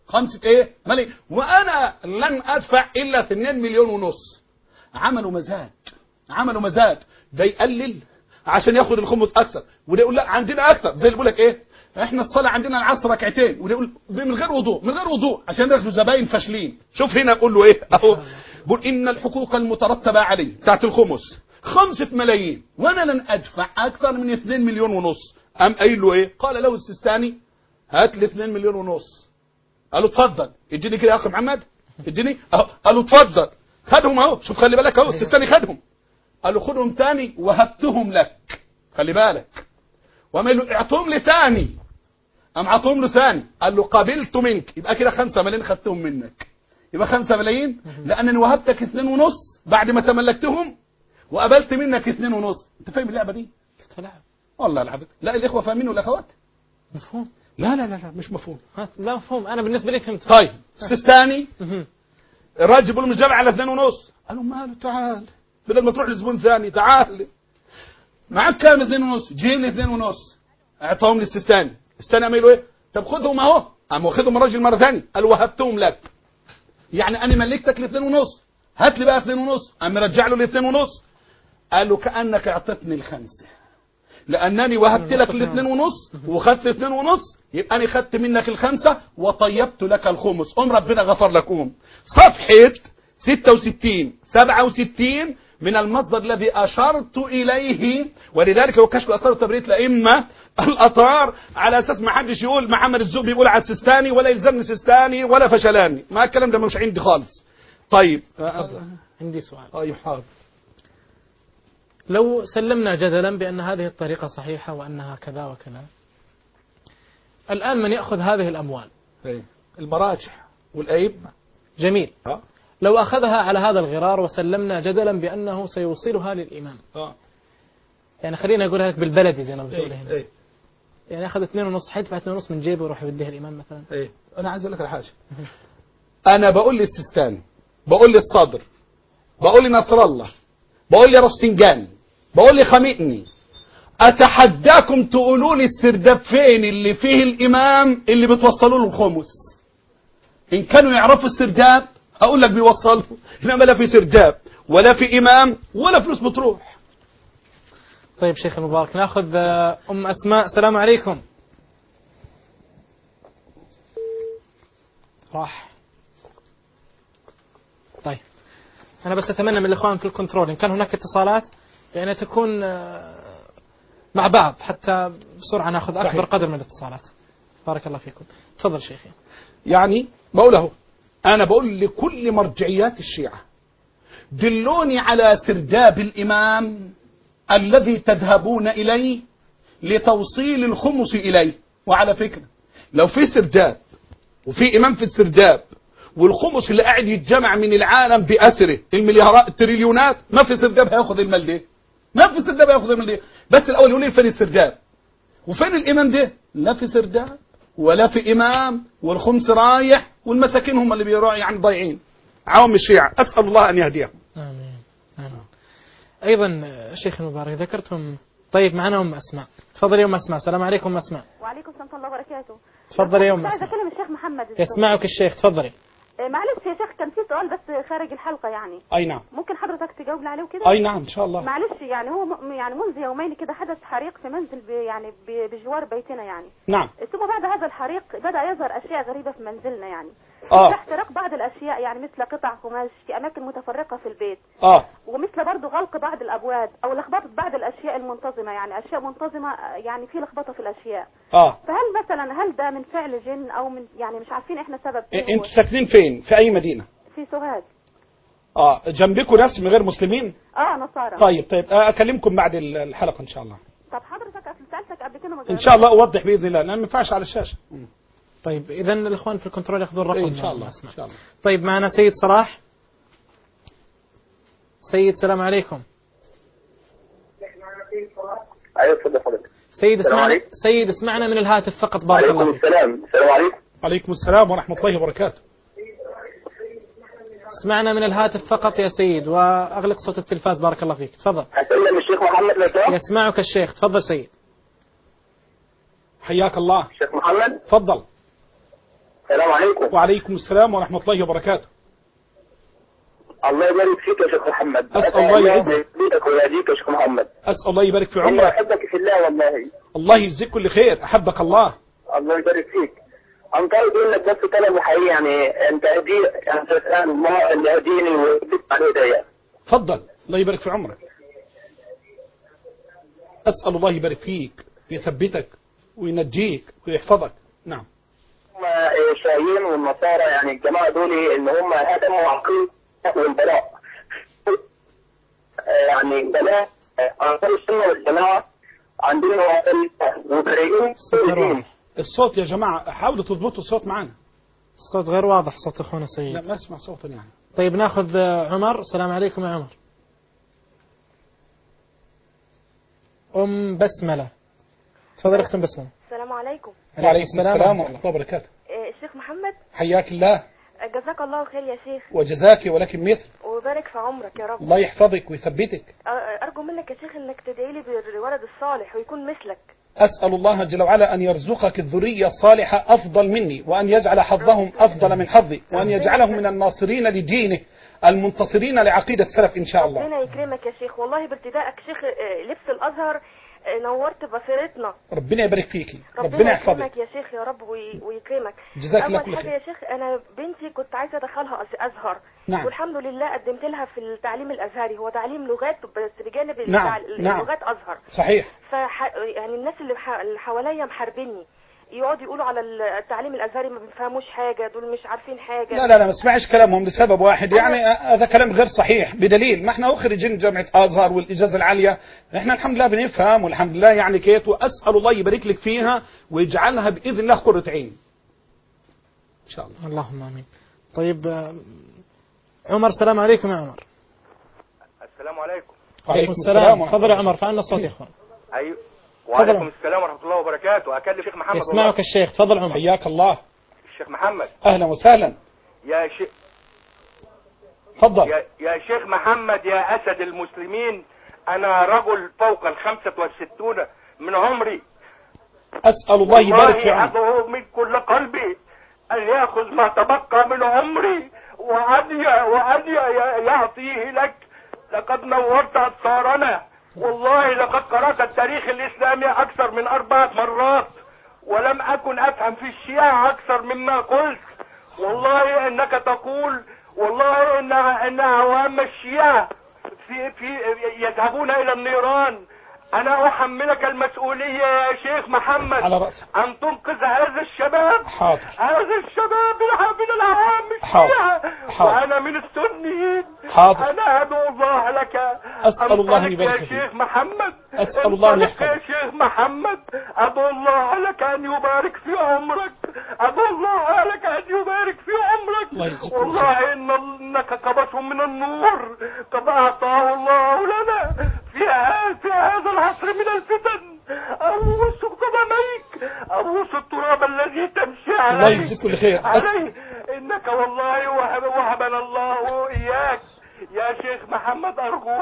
5 ايه ملايين، وانا لن ادفع الا 2 مليون ونص. عملوا مزاج، ده يقلل عشان ياخد الخمس اكثر، وده يقول لا عندنا اكثر، زي اللي بيقول لك ايه احنا الصلاه عندنا العصر ركعتين، وده يقول من غير وضوء عشان ياخدوا زباين فاشلين. شوف هنا بقول له ايه اهو، بقول ان الحقوق المترتبه عليه بتاعت الخمس 5 ملايين، وانا لن ادفع اكثر من 2 مليون ونص. قام قايل له ايه؟ قال له السيستاني هات لي 2 مليون ونص. قال له اتفضل اديني كده يا اخي محمد اديني اهو. قال له اتفضل، خدهم اهو، شوف خلي بالك اهو السيستاني خدهم. قال له خدهم تاني وهبتهم لك، خلي بالك. وما له اعطهم لي ثاني، قام عطهم له ثاني، قال له قبلت منك، يبقى كده 5 ملايين خدتهم منك، يبقى 5 ملايين لانني وهبتك 2 ونص بعد ما تملكتهم، وقبلت منك 2 ونص. انت فاهم اللعبه دي؟ والله العظيم لا الاخوه فاهمين والاخوات
مفهوم.
لا مش مفهوم.
لا مفهوم، انا بالنسبه لي فهمت.
طيب السيستاني الراجل بيقول مش جامع على 2 ونص، قالوا ماله تعال بدل ما تروح لزبون ثاني تعال معاك كام 2 ونص، جيب لي 2 ونص. اعطاهم للسيستاني، السيستاني عملوا ايه؟ طب خذهم اهو، قام واخذهم الراجل مره ثانيه، قال وهبتهم لك، يعني انا ملكتك ل 2 ونص، هات لي بقى 2 ونص. قام مرجع له ل 2 ونص، قال له كانك اعطتني ال5 لانني وهبت لك ال2 ونص وخدت 2 ونص، يبقى انا خدت منك ال5 وطيبت لك الخمس. ربنا غفر لكم. صفحه 66 67 من المصدر الذي اشرت اليه، ولذلك هو كشف الاثار وتبرئه الائمه الاطهار، على اساس ما حدش يقول محمد الزهبي يقول على السيستاني ولا يلزمني سيستاني ولا فشلاني، ما الكلام ده مش عندي خالص. طيب
عندي سؤال.
ايوه حاضر.
لو سلمنا جدلا بأن هذه الطريقة صحيحة وأنها كذا وكذا، الآن من يأخذ هذه الأموال؟
المراجح والأئمة.
جميل. لو أخذها على هذا الغرار وسلمنا جدلا بأنه سيوصلها للإمام، يعني خلينا أقولها لك بالبلدي زي ما بتقول هنا، يعني أخذ 2 ونص، حيدفع 2 ونص من جيبه ويروح يوديها الإمام مثلا.
أنا عايز أقول لك على حاجة. أنا بقول للسيستاني، بقول للصدر، بقول لنصر الله، بقول لي رفسنجاني، بقول لي خمئني، أتحداكم تقولوا لي السرداب فين اللي فيه الإمام اللي بتوصلوا له الخمس. إن كانوا يعرفوا السرداب أقول لك بيوصلوا، إنما لا في سرداب ولا في إمام ولا فلوس بتروح.
طيب شيخ المبارك، ناخذ أم أسماء. السلام عليكم. راح. طيب أنا بس أتمنى من الإخوان في الكنترول إن كان هناك اتصالات يعني تكون مع بعض حتى بسرعة ناخذ أكبر قدر من الاتصالات. بارك الله فيكم. تفضل شيخي.
يعني بقوله أنا بقول لكل مرجعيات الشيعة دلوني على سرداب الإمام الذي تذهبون إليه لتوصيل الخمس إليه. وعلى فكرة لو في سرداب وفي إمام في السرداب والخمس اللي قاعد يتجمع من العالم بأسره المليارات التريليونات، ما في سرداب هياخذ المال ده، ما في سرداب هياخذ المال ده. بس الأول يقول لي فين السرداب وفين الإمام ده؟ لا في سرداب ولا في إمام، والخمس رايح والمساكين هم اللي بيراعي يعني ضايعين. عوام الشيعة أسأل الله أن يهديهم.
آمين. آمين. أيضا شيخ المبارك ذكرتم. طيب معنا أم أسماء. تفضلي يا أم أسماء. السلام عليكم أم أسماء.
وعليكم السلام ورحمة الله وبركاته.
تفضلي يا أم أسماء.
عايز أكلم الشيخ محمد.
يسمعك الشيخ. تفضلي.
معلش يا شيخ كان في سؤال بس خارج الحلقة يعني.
أي نعم.
ممكن حضرتك تجاوبنا عليه وكده؟
أي نعم إن شاء الله.
معلش يعني هو يعني منذ يومين كده حدث حريق في منزل يعني بجوار بيتنا يعني.
نعم.
ثم بعد هذا الحريق بدأ يظهر أشياء غريبة في منزلنا يعني. احتراق بعض الأشياء يعني مثل قطع قماش في أماكن متفرقة في البيت. ومثل برضه غلق بعض الأبواب أو لخبطة بعض الأشياء المنتظمة، يعني أشياء منتظمة يعني في لخبطة في الأشياء. فهل مثلا هل ده من فعل جن أو من يعني مش عارفين إحنا سبب إيه؟
أنتوا ساكنين فين؟ في أي مدينة؟
في سوهاج.
جنبكم ناس غير مسلمين؟
نصارى.
طيب أكلمكم بعد الحلقة إن شاء الله.
طب حضرتك سألتك قبل كده
إن شاء الله أوضح بإذن الله، لأن ما ينفعش على الشاشة.
طيب إذا الإخوان في الكنترول يأخذون الرقم.
إن شاء الله. إن شاء الله.
طيب معنا سيد صلاح. سيد السلام عليكم.
أيوة تفضل حضرتك.
سيد اسمعنا من الهاتف فقط. بارك الله فيك.
السلام عليكم.
عليكم السلام ورحمة الله وبركاته.
اسمعنا من الهاتف فقط يا سيد وأغلق صوت التلفاز. بارك الله فيك. تفضل.
أكلم الشيخ محمد لو سمحت.
يسمعك الشيخ. تفضل سيد.
حياك الله.
الشيخ محمد.
تفضل.
السلام عليكم.
وعليكم السلام ورحمة الله وبركاته.
الله يبارك فيك يا شيخ محمد.
أسأل الله يعزك
ويهديك يا شيخ محمد.
أسأل الله يبارك في
الله
عمرك.
أحبك في الله والله.
الله يجزيك كل خير. أحبك الله.
الله يبارك فيك. أنا طالب منك بس طلب حقيقي، يعني أنت الآن الله اللي هديني ويديك على هدايا.
تفضل. الله يبارك في عمرك. أسأل الله يبارك فيك ويثبتك وينجيك ويحفظك. نعم.
هم الشيعيين والنصارى يعني الجماعة دول إن هم هدموا عقيدة والبلاء. يعني بلاء أنصار السنة والجماعة عندنا وفريقين.
الصوت يا جماعة حاولوا تضبطوا الصوت معنا.
الصوت غير واضح صوت أخونا سيد.
لا ما أسمع صوتا يعني.
طيب ناخذ عمر. السلام عليكم يا عمر. بسملة. تفضل اختم بسملة.
السلام عليكم.
وعليكم السلام ورحمة الله وبركاته.
الشيخ محمد
حياك الله.
جزاك الله خير يا شيخ.
وجزاك ولكن مثل.
وبارك في عمرك يا رب.
الله يحفظك ويثبتك.
أرجو منك يا شيخ انك تدعي لي بالولد الصالح ويكون مثلك.
أسأل الله جل وعلا أن يرزقك الذرية الصالحة أفضل مني، وأن يجعل حظهم أفضل من حظي، وأن يجعلهم من الناصرين لدينه المنتصرين لعقيدة السلف إن شاء الله.
ربنا يكرمك يا شيخ، والله بارتدائك شيخ لبس الأزهر نورت بصيرتنا.
ربنا يبارك فيكي. ربنا يحفظك
يا شيخ يا رب ويكرمك.
جزاك الله كل خير.
أول حاجة يا شيخ أنا بنتي كنت عايزة أدخلها أزهر.
نعم.
والحمد لله قدمت لها في التعليم الأزهري، هو تعليم لغات بس بجانب
نعم.
اللغات أزهر.
صحيح.
يعني الناس اللي حواليا محاربيني يقعدوا يقولوا على التعليم الازهري ما بيفهموش حاجه، دول مش عارفين حاجه.
لا ما اسمعش كلامهم لسبب واحد، يعني هذا كلام غير صحيح بدليل ما احنا خريجين جامعه ازهر والاجازه العاليه، احنا الحمد لله بنفهم والحمد لله يعني كيت، واسال الله يبارك لك فيها ويجعلها باذن الله قرة عين ان شاء الله.
اللهم امين. طيب عمر. السلام عليكم يا عمر.
السلام عليكم.
وعليكم السلام. تفضل يا عمر، فعلنا الصوت يا اخوان.
ايوه. وعليكم السلام ورحمة الله وبركاته. أكلم الشيخ محمد.
يسمعك الشيخ. تفضل عمر.
حياك الله.
الشيخ محمد.
أهلا وسهلا.
يا شيخ.
تفضل.
يا شيخ محمد يا أسد المسلمين، أنا رجل فوق 65 من عمري.
أسأل الله يبارك في عمرك.
والله أدعو من كل قلبي أن يأخذ ما تبقى من عمري وأن يعطيه لك. لقد نورت أبصارنا، والله لقد قرأت التاريخ الإسلامي أكثر من 4 مرات ولم أكن أفهم في الشيعة أكثر مما قلت. والله إنك تقول والله إن عوام الشيعة في يذهبون إلى النيران. أنا أحملك المسؤولية يا شيخ محمد
على رأسك
أن تنقذ هذا الشباب.
حاضر.
هذا الشباب من العوام الشيعة. وأنا من السنيين.
حاضر.
أنا أدعو الله لك.
أسأل الله أن يبارك
فيك يا شيخ محمد.
أسأل الله أن يحفظك
يا شيخ محمد. أدعو الله لك أن يبارك في عمرك. أدعو الله لك أن يبارك في عمرك. والله إنك قبس من النور قد أعطاه الله لنا في هذا العصر من الفتن. أبوس قدميك، أبوس التراب الذي تمشي عليه.
الله يجزيك كل خير.
إنك والله وهبنا الله إياك يا شيخ محمد.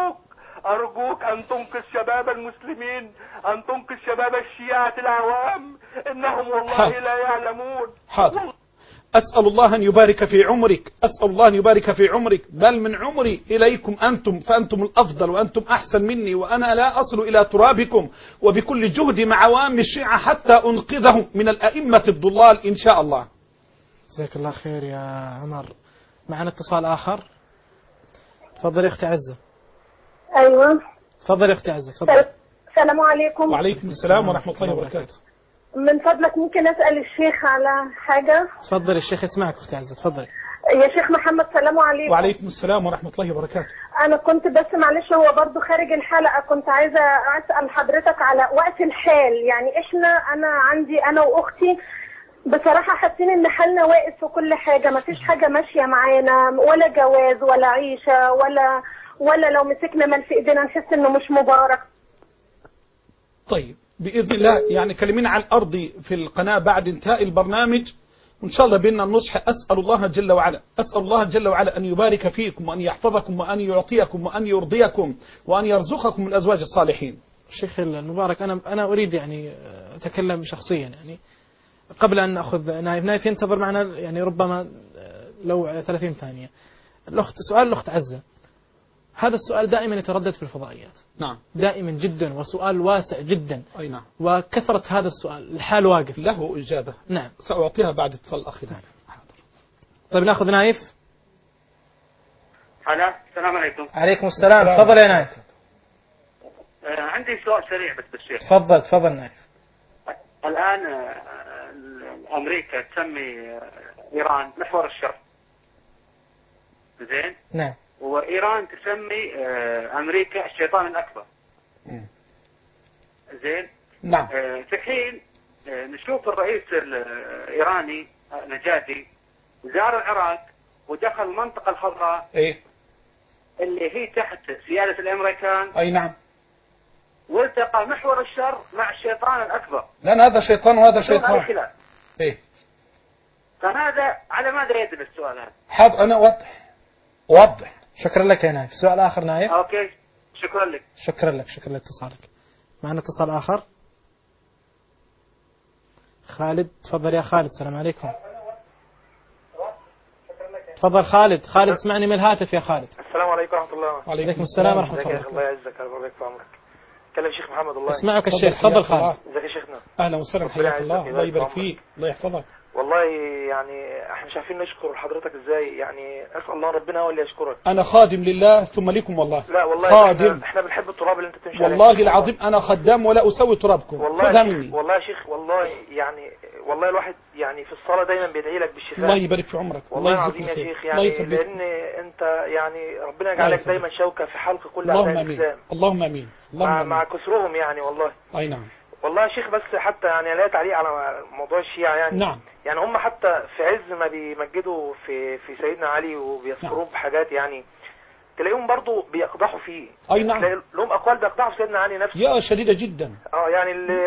أرجوك أن تنقذ شباب المسلمين، أن تنقذ شباب الشيعة العوام، إنهم والله لا يعلمون.
حاضر. أسأل الله أن يبارك في عمرك، أسأل الله أن يبارك في عمرك، بل من عمري إليكم أنتم فأنتم الأفضل وأنتم أحسن مني، وأنا لا أصل إلى ترابكم، وبكل جهدي مع عوام الشيعة حتى أنقذهم من الأئمة الضلال إن شاء الله.
جزاك الله خير يا عمر. معنا اتصال آخر. تفضل يا أختي عزة.
أيوة.
تفضل يا أختي عزة. تفضل.
السلام عليكم.
وعليكم السلام ورحمة الله وبركاته.
من فضلك ممكن أسأل الشيخ على حاجة؟
تفضل الشيخ يسمعك أختي عزة. تفضل
يا شيخ محمد. السلام عليكم.
وعليكم السلام ورحمة الله وبركاته.
أنا كنت بس معلش هو برضو خارج الحلقة، كنت عايزة أسأل حضرتك على وقت الحال. يعني أنا عندي أنا وأختي بصراحة حاسين إن حالنا واقف في كل حاجة، مفيش حاجة ماشية معانا، ولا جواز ولا عيشة ولا لو مسكنا مال في إيدينا نحس إنه مش مبارك.
طيب بإذن الله يعني كلمين عن الأرض في القناة بعد انتهاء البرنامج، وإن شاء الله بيننا النصح. أسأل الله جل وعلا، أسأل الله جل وعلا أن يبارك فيكم وأن يحفظكم وأن يعطيكم وأن يرضيكم وأن يرزقكم من الأزواج الصالحين.
الشيخ المبارك، أنا أريد يعني أتكلم شخصيا. يعني قبل أن نأخذ نايف ينتظر معنا يعني ربما لو 30 ثانية. سؤال الأخت عزة، هذا السؤال دائما يتردد في الفضائيات.
نعم.
دائما جدا، وسؤال واسع جدا.
أي نعم.
وكثرة هذا السؤال الحال واقف.
له إجابة.
نعم.
سأعطيها بعد اتصال الأخ.
نعم. طيب نأخذ نايف.
هلا، السلام عليكم.
عليكم السلام. تفضل يا نايف.
عندي سؤال سريع بس بالشيخ.
تفضل نايف.
الآن أمريكا تسمي إيران محور الشر، زين؟
نعم.
وإيران تسمي أمريكا الشيطان الأكبر، زين؟
نعم.
في حين نشوف الرئيس الإيراني نجادي زار العراق ودخل المنطقة الخضراء اللي هي تحت سيادة الأمريكان.
أي نعم.
والتقى محور الشر مع الشيطان الأكبر،
لأن هذا شيطان وهذا شيطان.
فهذا على ماذا يدل السؤال هذا؟
حاضر، أنا أوضح.
شكرا لك يا نايف. سؤال آخر نايف.
أوكي، شكرا لك.
شكرا لاتصالك. معنا اتصال آخر. خالد، تفضل يا خالد. السلام عليكم. تفضل خالد. اسمعني من الهاتف يا خالد.
السلام عليكم ورحمة الله.
وعليكم السلام ورحمة الله.
الله يعزك ويبارك في عمرك. كلم الشيخ محمد. الله
اسمعك الشيخ. تفضل خالد.
ازيك يا شيخنا؟
أهلا وسهلا، حياك الله. الله يبارك فيك، الله يحفظك.
والله يعني احنا مش عارفين نشكر حضرتك ازاي، يعني اسال الله ربنا هو اللي يشكرك.
انا خادم لله ثم لكم والله.
لا والله
خادم.
احنا بنحب التراب اللي انت بتمشي
عليه. والله العظيم انا خدام ولا اسوي ترابكم.
والله يا شيخ، والله يعني والله الواحد يعني في الصلاه دايما بيدعي لك بالشفاء.
الله يبارك في عمرك.
والله العظيم يا شيخ، يعني لان انت يعني ربنا يجعلك دايما شوكه في حلق كل اعداء الاسلام.
اللهم امين.
مع كسرهم يعني والله.
اي نعم.
والله يا شيخ، بس حتى يعني لا تعليق على موضوع الشيعة يعني.
نعم.
يعني هم حتى في عز ما بيمجدوا في سيدنا علي وبيذكروه بحاجات، يعني تلاقيهم برضو بيقضحوا فيه.
اي نعم.
لهم اقوال بيقضحوا في سيدنا علي نفسه.
يا شديدة جدا.
يعني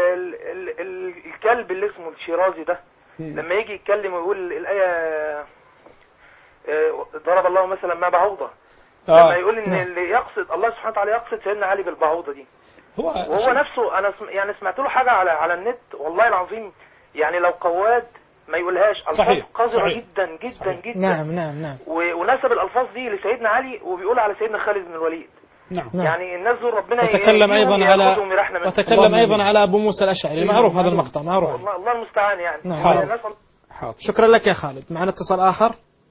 الكلب اللي اسمه الشيرازي ده لما يجي يتكلم ويقول الآية ضرب الله مثلا ما بعوضة، لما يقول ان اللي يقصد الله سبحانه وتعالى يقصد سيدنا علي بالبعوضة دي. وهو نفسه انا يعني سمعت له حاجة على النت والله العظيم، يعني لو قواد ما يقولهاش، الفاظ قذرة جدا جدا صحيح. جدا.
نعم.
ونسب الالفاظ دي لسيدنا علي وبيقول على سيدنا خالد بن الوليد.
نعم.
يعني الناس دول ربنا
وتكلم ايضا على ابو موسى الاشعري، معروف هذا المقطع معروف.
الله المستعان يعني.
نعم. شكرا لك يا خالد. معنا اتصال اخر.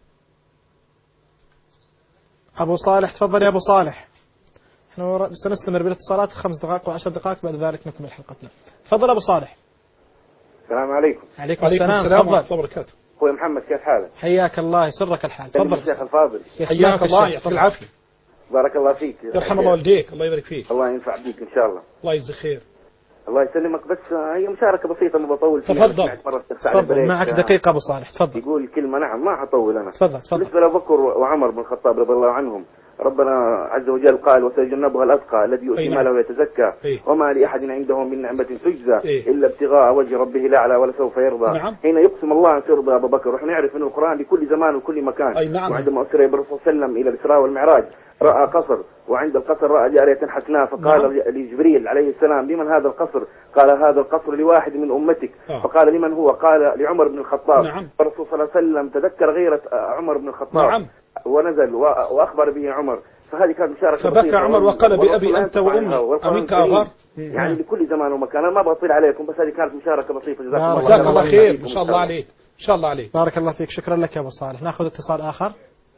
ابو صالح، تفضل يا ابو صالح. احنا سنستمر بالاتصالات 5 دقائق و10 دقائق، بعد ذلك نكمل حلقتنا. تفضل ابو صالح.
السلام عليكم.
عليكم السلام ورحمة الله
وبركاته. اخوي محمد، كيف حالك؟
حياك الله، يسرك الحال. تفضل
الشيخ الفاضل.
حياك الله، يعطيك العافية.
بارك الله فيك.
يرحم الله والديك، الله يبارك فيك.
الله ينفع بيك ان شاء الله.
الله يجزيك خير.
الله يسلمك. بس هي مشاركة بسيطة، ما بطول
فيها. تفضل
معك دقيقة ابو صالح. تفضل.
يقول كلمة. نعم، ما حطول انا.
تفضل.
بالنسبة لأبو بكر وعمر بن الخطاب رضي الله عنهم، ربنا عز وجل قال وسيجنبها الأتقى الذي يؤتي ماله ويتزكى وما لأحد عنده من نعمة تجزى إلا ابتغاء وجه ربه الأعلى ولسوف يرضى.
نعم.
حين يقسم الله عن سيرضى أبو بكر، ونحن نعرف أن القرآن لكل زمان وكل مكان.
نعم.
وعندما أسري بالرسول صلى الله عليه وسلم إلى الإسراء والمعراج رأى قصر، وعند القصر رأى جارية حسناء، فقال لجبريل عليه السلام لمن هذا القصر؟ قال هذا القصر لواحد من أمتك. فقال لمن هو؟ قال لعمر بن الخطاب.
نعم.
فالرسول صلى الله عليه وسلم تذكر غيرة عمر بن الخطاب.
نعم.
ونزل وأخبر به عمر، فهذه كانت مشاركة
فبكى عمر وقال بأبي أنت وأمي أمنك أغار.
يعني لكل زمان ومكان. أنا ما بطيل عليكم، بس هذه كانت مشاركة بسيطة.
جزاك الله خير. إن شاء الله عليك. إن شاء الله عليك.
بارك الله فيك. شكرا لك يا أبو صالح. نأخذ اتصال آخر.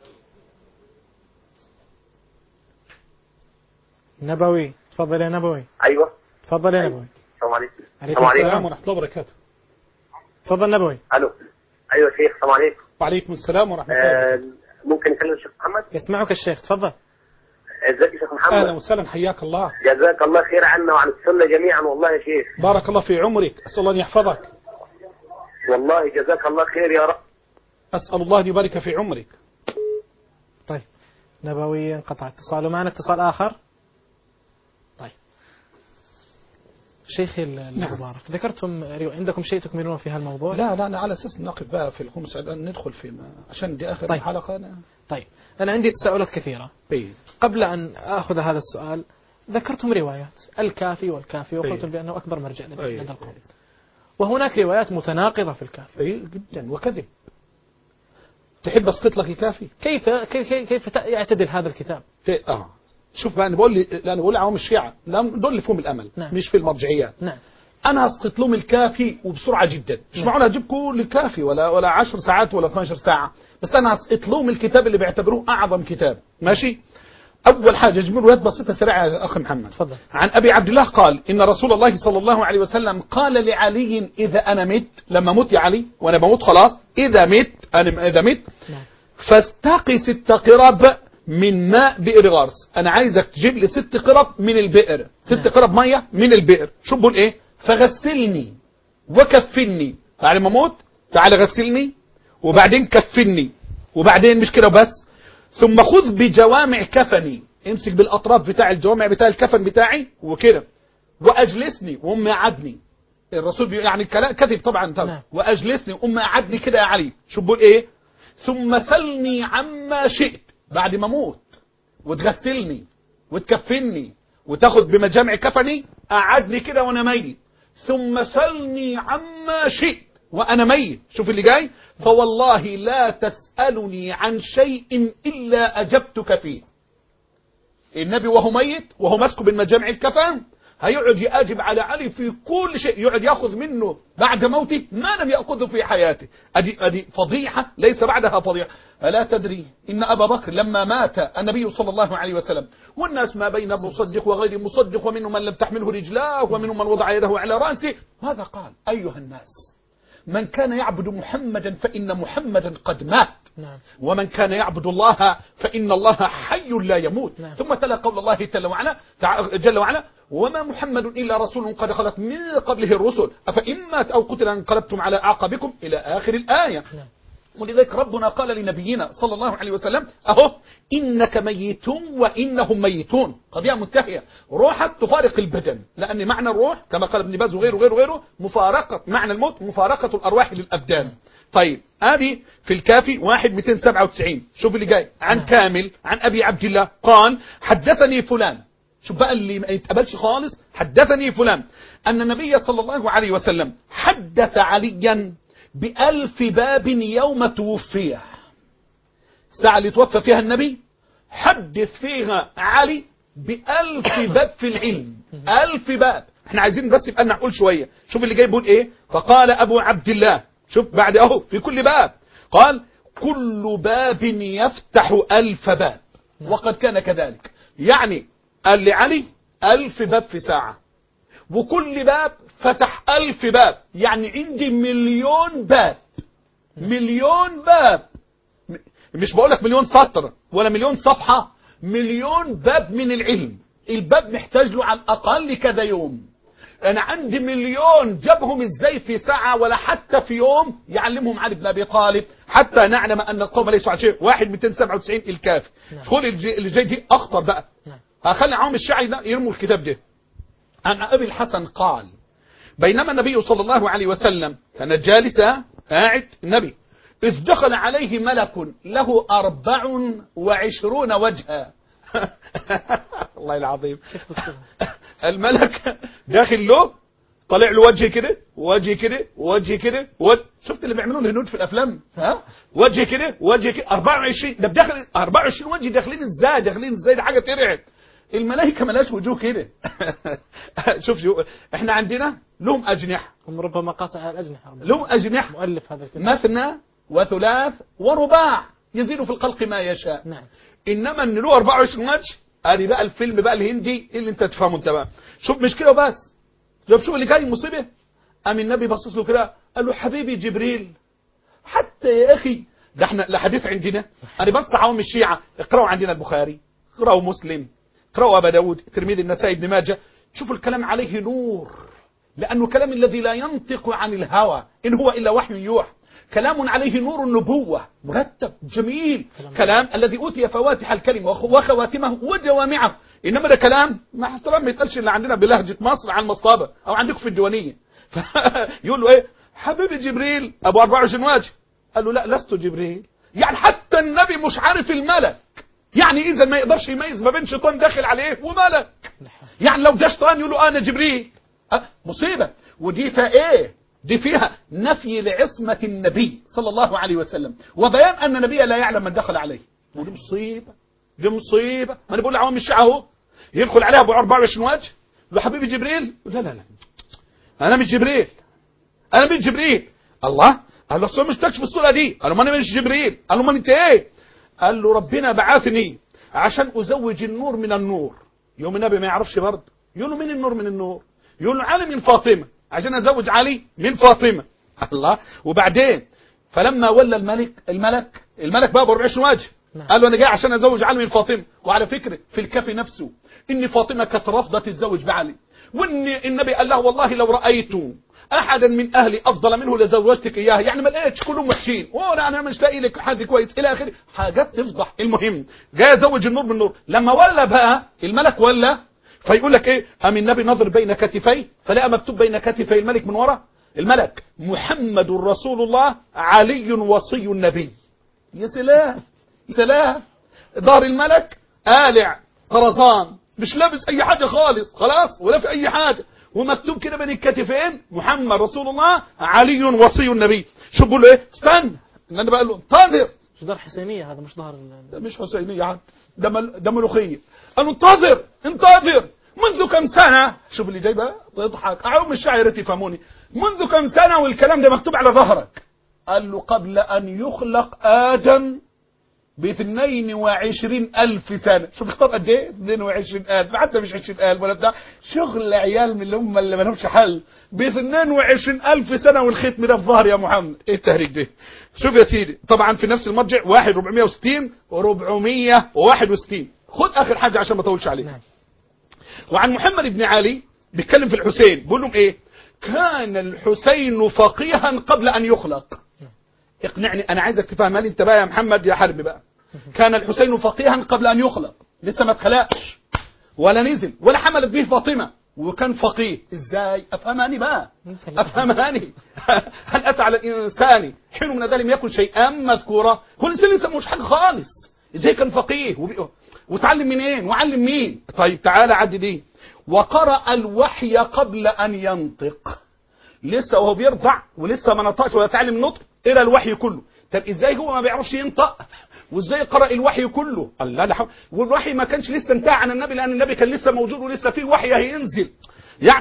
نبوي، تفضل يا نبوي.
أيوة.
تفضل يا نبوي.
السلام عليكم.
عليكم السلام
ورحمة الله وبركاته.
تفضل نبوي.
ألو. أيوة شيخ، السلام عليكم.
وعليكم السلام ورحمة الله.
ممكن نكلم الشيخ محمد؟
يسمعك الشيخ، تفضل.
ازيك يا شيخ محمد؟
أهلا وسهلا، حياك الله.
جزاك الله خير عنا وعن السنة جميعا والله يا شيخ.
بارك الله في عمرك، أسأل الله أن يحفظك.
والله جزاك الله خير يا رب.
أسأل الله أن يبارك في عمرك.
طيب نبوي انقطع اتصاله. معنا اتصال آخر. طيب شيخي المبارك، ذكرتم عندكم شيء تكملون في هالموضوع؟
لا أنا على أساس نقف بقى في الخمس ندخل في عشان دي آخر الحلقة.
طيب أنا عندي تساؤلات كثيرة. قبل أن أخذ هذا السؤال، ذكرتم روايات الكافي والكافي وقلتم بأنه أكبر مرجع لدى القوم، وهناك روايات متناقضة في الكافي.
اي جدا وكذب. تحب اسقط لك الكافي؟
كيف يعتدل هذا الكتاب؟
شوف بقى، انا بقول عوام الشيعة دول اللي فيهم الامل.
نعم.
مش في المرجعيات.
نعم.
انا اسقط لهم الكافي وبسرعه جدا. مش معقول اجيب كل الكافي ولا 10 ساعات ولا 12 ساعه، بس انا اسقط لهم الكتاب اللي بيعتبروه اعظم كتاب. ماشي. اول حاجه اجيب روايات بسيطه سريعه يا اخ محمد.
تفضل.
عن ابي عبد الله قال ان رسول الله صلى الله عليه وسلم قال لعلي اذا انا مت، لما مت يا علي وانا بموت خلاص، اذا مت فاستقي 6 قرب من ماء بئر غارس. انا عايزك تجيب لي 6 قرب من البئر، 6 قرب ميه من البئر. شو بقول ايه؟ فغسلني وكفني. بعد ما اموت تعال غسلني وبعدين كفني، وبعدين مش كده بس، ثم خذ بجوامع كفني، امسك بالاطراف بتاع الجوامع بتاع الكفن بتاعي وكده، واجلسني وام قعدني. الرسول يعني كلام كذب طبعا. واجلسني وام قعدني كده يا علي. شو بقول ايه؟ ثم سلني عما شئت. بعد ما اموت وتغسلني وتكفني وتاخد بمجامع كفني، قعدني كده وانا ميت، ثم سلني عما شئت وانا ميت. شوف اللي جاي، فوالله لا تسألني عن شيء الا اجبتك فيه. النبي وهو ميت وهو ماسكه بالمجامع الكفن هيقعد يأجب على علي في كل شيء، يقعد ياخذ منه بعد موته ما لم يأخذه في حياته. ادي فضيحة ليس بعدها فضيحة. ألا تدري إن أبا بكر لما مات النبي صلى الله عليه وسلم والناس ما بين مصدق وغير مصدق، ومنهم من لم تحمله رجلاه ومنهم من وضع يده على رأسه، ماذا قال؟ أيها الناس، من كان يعبد محمدا فإن محمدا قد مات.
نعم.
ومن كان يعبد الله فإن الله حي لا يموت. نعم. ثم تلا قول الله جل وعلا وما محمد إلا رسول قد خلت من قبله الرسل أفإن مات أو قتل انقلبتم على أعقابكم إلى آخر الآية. نعم. ولذلك ربنا قال لنبينا صلى الله عليه وسلم أهو إنك ميت وإنهم ميتون. قضية منتهية. روحك تفارق البدن، لأن معنى الروح كما قال ابن باز وغيره مفارقة معنى الموت مفارقة الأرواح للأبدان. طيب هذه في الكافي 1/297. شوف اللي جاي عن كامل عن أبي عبد الله قال حدثني فلان. شوف بقى اللي ما يتقبلش خالص. حدثني فلان أن النبي صلى الله عليه وسلم حدث عليا ب1000 باب يوم توفيه. الساعة اللي توفى فيها النبي حدث فيها علي ب1000 باب في العلم. 1000 باب. احنا عايزين بس يبقى نقول شوية. شوف اللي جاي بيقول ايه. فقال أبو عبد الله، شوف بعد اهو في كل باب قال كل باب يفتح 1000 باب. وقد كان كذلك. يعني قال لعلي 1000 باب في ساعة، وكل باب فتح 1000 باب، يعني عندي 1,000,000 باب. 1,000,000 باب. مش بقولك 1,000,000 سطر ولا 1,000,000 صفحة، 1,000,000 باب من العلم. الباب محتاج له على الأقل كذا يوم. أنا عندي 1,000,000 جابهم إزاي في ساعة ولا حتى في يوم يعلمهم علي بن أبي طالب حتى نعلم أن القوم ليسوا على شيء. 1/297 الكافي. خذ اللي جاي دي أخطر بقى. هخلي عوام الشيعة يرموا الكتاب ده. عن أبي الحسن قال بينما النبي صلى الله عليه وسلم كان جالسا قاعد النبي إذ دخل عليه ملك له 24 وجها. الله العظيم. الملك داخل له طلع له وجه كده وجه كده وجه كده شفت اللي بيعملوه الهنود في الافلام؟ ها وجه كده وجه كده 24. ده بداخل 24 وجه داخلين ازاي ده حاجه ترعب. الملائكه ملاش وجوه كده. شوف احنا عندنا لهم اجنحه.
هم ربما قاس على الاجنحه.
لهم اجنحه.
مؤلف هذا الكتاب
مثنى وثلاث ورباع يزيد في الخلق ما يشاء.
نعم.
انما ان له 24 وجه ادي بقى الفيلم بقى الهندي اللي انت تفهمه انت بقى. شوف مش كده بس. شوف اللي جاي مصيبه. قام النبي بصص له كده قال له حبيبي جبريل حتى يا اخي ده احنا الحديث عندنا. انا بنصح عوام الشيعه اقراوا عندنا البخاري، اقراوا مسلم، اقراوا ابا داود، الترمذي، النسائي، ابن ماجه. شوفوا الكلام عليه نور، لانه كلام الذي لا ينطق عن الهوى ان هو الا وحي يوحى. كلام عليه نور النبوة مرتب جميل. كلام الذي أوتي فواتح الكلمة وخواتمه وجوامعه. إنما ده كلام مع احترام ما يتقالش اللي عندنا بلهجة مصر عن مصطابة أو عندكم في الديوانية. يقول له إيه حبيبي جبريل أبو 24 وجه. قال له لا لست جبريل. يعني حتى النبي مش عارف الملك. يعني إذا ما يقدرش يميز ما بين شيطان داخل عليه وملك. يعني لو ده شيطان يقول له أنا جبريل. مصيبة. ودي فإيه دي فيها نفي لعصمة النبي صلى الله عليه وسلم، وبيان أن النبي لا يعلم من دخل عليه. ودي مصيبة، دي مصيبة. ما أنا بقول لعوام الشيعة اهو يدخل عليها ابو 24 وجه، له حبيبي جبريل، لا لا لا انا مش جبريل، انا مش جبريل. الله قال له مش تكشف الصورة دي، قال له ما انا مش جبريل. قال له ما انت ايه؟ قال له ربنا بعثني عشان ازوج النور من النور. يوم النبي ما يعرفش برضه، يقول له مين النور من النور؟ يقول له علي من فاطمة، عشان ازوج علي من فاطمة. الله. وبعدين فلما ولى الملك بقى ب 24 وجه، قال له انا جاي عشان ازوج علي من فاطمة. وعلى فكرة في الكافي نفسه ان فاطمة كانت رافضة تتزوج بعلي، وان النبي قال له والله لو رأيت احدا من اهلي افضل منه لزوجتك اياه، يعني ما لقيتش كلهم وحشين، وانا انا مش لاقي لك حد كويس الى اخره، حاجات تفضح. المهم جاي ازوج النور بالنور. لما ولى بقى الملك ولى، فيقول لك ايه؟ ام النبي نظر بين كتفيه فلقى مكتوب بين كتفي الملك من ورا الملك محمد رسول الله علي وصي النبي. يا سلام يا سلام. ظهر الملك قالع طرزان، مش لابس اي حاجه خالص خلاص ولا في اي حاجه، ومكتوب كده بين الكتفين محمد رسول الله علي وصي النبي. شو بقول له ايه؟ استنى، ان انا بقول له انتظر.
مش ظهر حسينيه هذا، مش ظهر
ده مش حسينيه عاد، ده ملوخيه. قال انتظر انتظر منذ كم سنه. شوف اللي جاي بقى تضحك، اعوم الشاعر تفهموني. منذ كم سنه والكلام ده مكتوب على ظهرك؟ قال له قبل ان يخلق ادم ب22,000 سنة. شوف اختار قد ايه؟ 22,000، حتى مش 20,000 ولا بتاع، شغل عيال من اللي ما لهمش حل. ب22,000 سنة والختم ده في ظهر يا محمد. ايه التهريج ده؟ شوف يا سيدي، طبعا في نفس المرجع 1460 و461. خد اخر حاجة عشان ما اطولش عليك. وعن محمد بن علي بيتكلم في الحسين، بيقول لهم ايه؟ كان الحسين فقيها قبل ان يخلق. اقنعني، انا عايزك تفهم. هل انت بقى يا محمد يا حرب بقى؟ كان الحسين فقيها قبل ان يخلق، لسه ما اتخلقش ولا نزل ولا حملت به فاطمه، وكان فقيه. ازاي؟ افهماني بقى، افهماني. هل اتى على الانسان حين من ذلك لم يكن شيئا مذكورا؟ هو الانسان لسه مش حاجه خالص، ازاي كان فقيه وتعلم منين وعلم مين؟ طيب تعالى عدي دي. وقرأ الوحي قبل ان ينطق، لسه وهو بيرضع ولسه ما نطقش ولا تعلم نطق، الى الوحي كله. طب ازاي هو ما بيعرفش ينطق وازاي قرأ الوحي كله؟ الله لا. والوحي ما كانش لسه انتهى عن النبي، لان النبي كان لسه موجود ولسه فيه وحي هينزل. يعني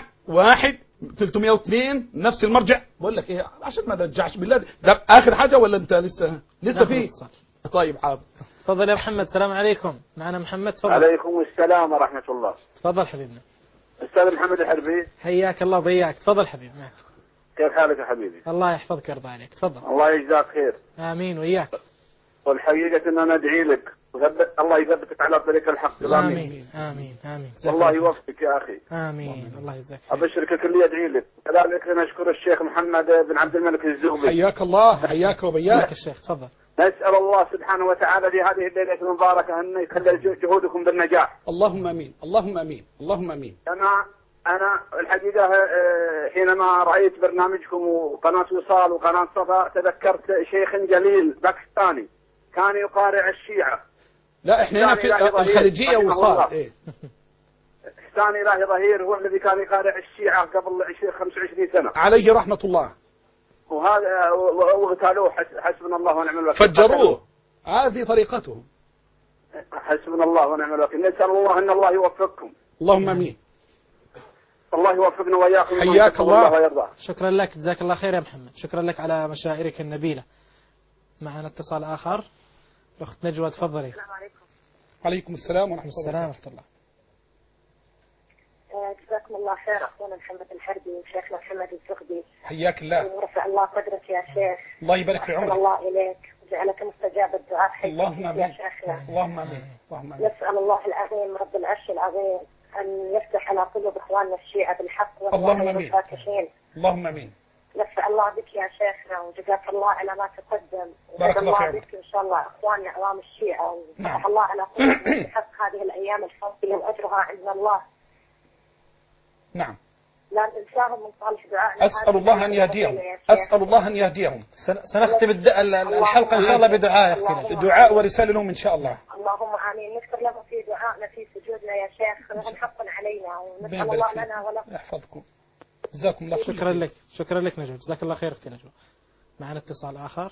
302 نفس المرجع. بقول لك ايه عشان ما نرجعش بالله، ده اخر حاجه ولا انت لسه فيه؟ طيب حاضر.
تفضل يا محمد. السلام عليكم. معنا محمد، تفضل.
عليكم السلام ورحمه الله.
تفضل حبيبنا.
استاذ محمد الحربي،
حياك الله وبياك. تفضل حبيبي.
كيف حالك يا حبيبي؟
الله يحفظك ويرضى عليك. تفضل.
الله يجزاك خير.
امين وياك.
والحقيقه ان انا ادعي لك الله يثبتك على طريق الحق.
امين امين امين.
والله يوفقك يا اخي.
امين. الله يجزاك خير.
ابشرك كل ادعي لك. كذلك نشكر الشيخ محمد بن عبد الملك الزغبي.
حياك الله. حياك وبياك
الشيخ. تفضل.
نسال الله سبحانه وتعالى في هذه الليله المباركه ان يخلي جهودكم بالنجاح.
اللهم امين اللهم امين اللهم امين.
أنا الحقيقة حينما رأيت برنامجكم وقناة وصال وقناة صفا تذكرت شيخ جليل باكستاني كان يقارع الشيعة.
لا احنا هنا في الخليجية وصال. ايه
حسان إلهي ظهير هو الذي كان يقارع الشيعة قبل 25 سنة
عليه رحمة الله.
وهذا واغتالوه. حسبنا الله ونعم الوكيل.
فجروه. هذه طريقتهم.
حسبنا الله ونعم الوكيل. نسأل الله أن الله يوفقكم.
اللهم امين.
الله يوفقنا وإياكم.
حياك الله.
شكرا لك، جزاك الله خير يا محمد. شكرا لك على مشاعرك النبيلة. معنا اتصال آخر. أخت نجوى تفضلي.
السلام عليكم.
وعليكم السلام ورحمة
الله وبركاته.
جزاكم الله خير أخونا محمد الحربي وشيخنا محمد الزغبي.
حياك الله.
ورفع الله قدرك يا شيخ.
الله يبارك في عمرك.
الله إليك وجعلك مستجاب الدعاء.
اللهم آمين.
يا شيخنا.
اللهم آمين. اللهم آمين.
نسأل الله العظيم رب العرش العظيم أن يفتح على قلوب إخواننا الشيعة بالحق
اللهم آمين.
والفاتحين.
اللهم آمين.
نسأل الله بك يا شيخنا وجزاك الله على ما تقدم.
بارك الله
فيك. بك إن شاء الله إخواننا عوام الشيعة وفتح الله على قلوبهم بحق هذه الأيام الفاضلة وأجرها عند الله.
نعم.
لا ننساهم من صالح دعائنا.
أسأل الله أن يهديهم. أسأل الله أن يهديهم.
سنختم الحلقة إن شاء الله بدعاء يا أختنا.
دعاء ورسالة لهم إن شاء الله.
اللهم آمين. نذكر لهم في دعائنا في سجودنا يا شيخ. هم حق علينا ونسأل الله لنا ولكم.
يحفظكم. جزاكم الله خير.
شكرا لك نجوى، جزاك الله خير اختي نجوى. معنا اتصال آخر،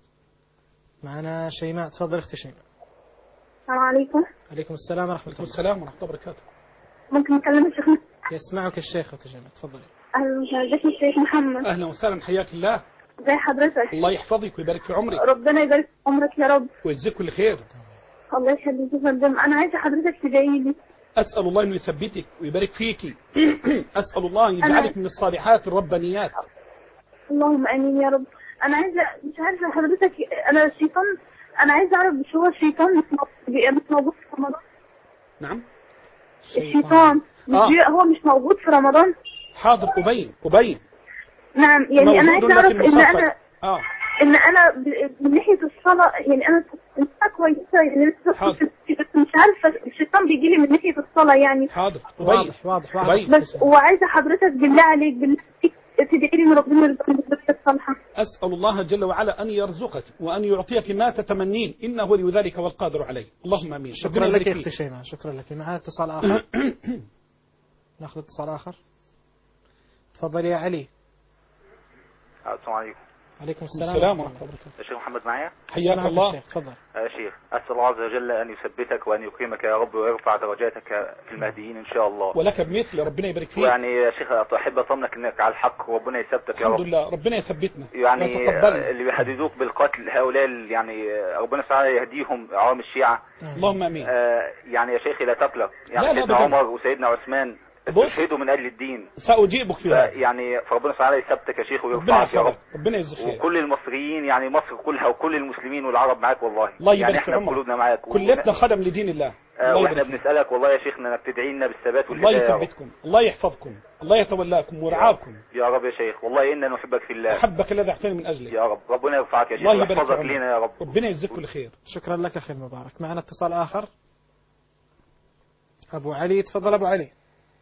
معنا شيماء. تفضل اختي شيماء.
السلام عليكم.
عليكم السلام ورحمة الله.
السلام ورحمة الله وبركاته.
ممكن نكلم الشيخ؟
يسمعك الشيخ اختي شيماء، تفضلي.
أهلا وسهلا بك الشيخ محمد.
أهلا وسهلا، حياك الله.
ازي حضرتك؟
الله يحفظك ويبارك في عمرك.
ربنا يبارك في عمرك يا رب
ويجزيك كل خير.
الله يخليك يا فندم. أنا عايزة حضرتك تدعي لي.
أسأل الله أنه يثبتك ويبارك فيكي. أسأل الله أن يجعلك من الصالحات الربانيات.
اللهم آمين يا رب. أنا عايزة، مش عارفة حضرتك، أنا الشيطان، أنا عايزة أعرف مش هو الشيطان مش موجود في رمضان؟
نعم.
الشيطان هو مش موجود في رمضان؟
حاضر، أبين.
نعم، يعني أنا عايزة أعرف إن أنا من ناحية الصلاة، يعني أنا كويسة، يعني مش عارفة الشيطان بيجي لي من ناحية الصلاة يعني.
حاضر،
واضح.
بس وعايزة حضرتك بالله عليك تدعي لي ان ربنا يرزقني بالذرية الصالحة.
أسأل الله جل وعلا أن يرزقك وأن يعطيك ما تتمنين، إنه ولي ذلك والقادر عليه. اللهم آمين.
شكرا لك يا أختي شيماء، شكرا لك. معنا اتصال آخر. نأخذ اتصال آخر. تفضل يا علي.
السلام عليكم.
عليكم
السلام ورحمة الله وبركاته.
الشيخ محمد معايا؟
حياك الله.
تفضل.
يا شيخ، أسأل الله عز وجل أن يثبتك وأن يكرمك يا رب ويرفع درجاتك في المهديين إن شاء الله.
ولك بمثل، ربنا يبارك فيك.
يعني يا شيخ أحب أطمنك أنك على الحق وربنا يثبتك يا رب.
الحمد لله، ربنا يثبتنا.
يعني اللي بيحددوك بالقتل هؤلاء يعني ربنا سبحانه يهديهم عوام الشيعة.
اللهم آمين.
يعني يا شيخي لا تقلق، يعني سيدنا عمر وسيدنا عثمان استشهدوا من أجل الدين.
سأجيبك في هذا.
يعني فربنا سبحانه يثبتك يا شيخ ويرفعك يا رب.
ربنا يجزيك خير.
وكل المصريين، يعني مصر كلها وكل المسلمين والعرب معاك والله.
الله
يعني احنا بقلوبنا معاك.
كلنا خدم لدين الله.
واحنا بنسألك والله يا شيخنا انك تدعي لنا بالثبات والهداية.
الله يثبتكم، الله يحفظكم، الله يتولاكم ويرعاكم
يا رب يا شيخ. والله إننا نحبك في الله.
أحبك الذي أحترم من أجلك
يا رب. ربنا يرفعك يا شيخ ويحفظك لنا يا رب.
ربنا يجزيك كل خير.
شكرا لك أخي المبارك. معنا اتصال آخر. أبو علي. تفضل أبو علي.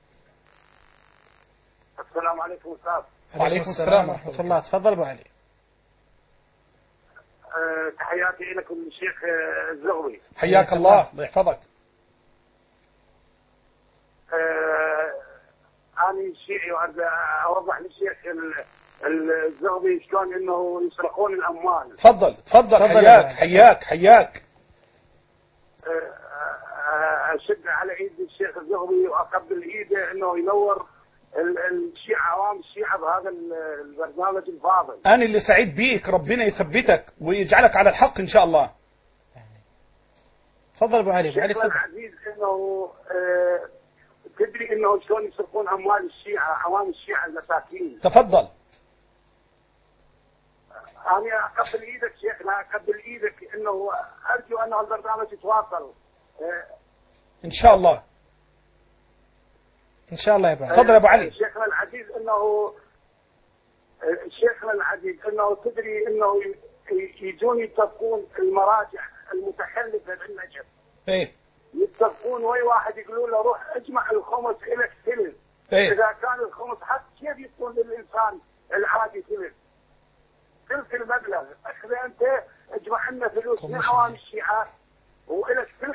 السلام عليكم أستاذ.
وعليكم السلام ورحمة الله. تفضل أبو علي.
تحياتي لكم الشيخ الزغبي.
حياك الله، الله يحفظك.
أنا شيعي وأريد أوضح للشيخ الزغبي شلون إنه يسرقون الأموال.
تفضل. حياك.
أشد على إيد الشيخ الزغبي وأقبل إيده إنه ينور الشيعة، عوام الشيعة بهذا البرنامج الفاضل.
أنا اللي سعيد بيك، ربنا يثبتك ويجعلك على الحق إن شاء الله.
تفضل أبو علي.
العزيز إنه تدري إنه شلون يسرقون أموال الشيعة، عوام الشيعة المساكين.
تفضل.
أنا أقبل إيدك شيخنا، أقبل إيدك إنه أرجو أن البرنامج يتواصل
إن شاء الله.
إن شاء الله يا أبو علي.
تفضل يا أبو علي.
شيخنا العزيز إنه تدري إنه يجون يتفقون المراجع المتخلفة بالنجف.
إيه.
يتفقون وي واحد يقولوا له روح اجمع الخمس إلك ثلث.
إيه.
إذا كان الخمس حتى كيف يكون للإنسان العادي ثلث المبلغ. أخذ أنت اجمع لنا فلوس من عوام الشيعة وإلك ثلث.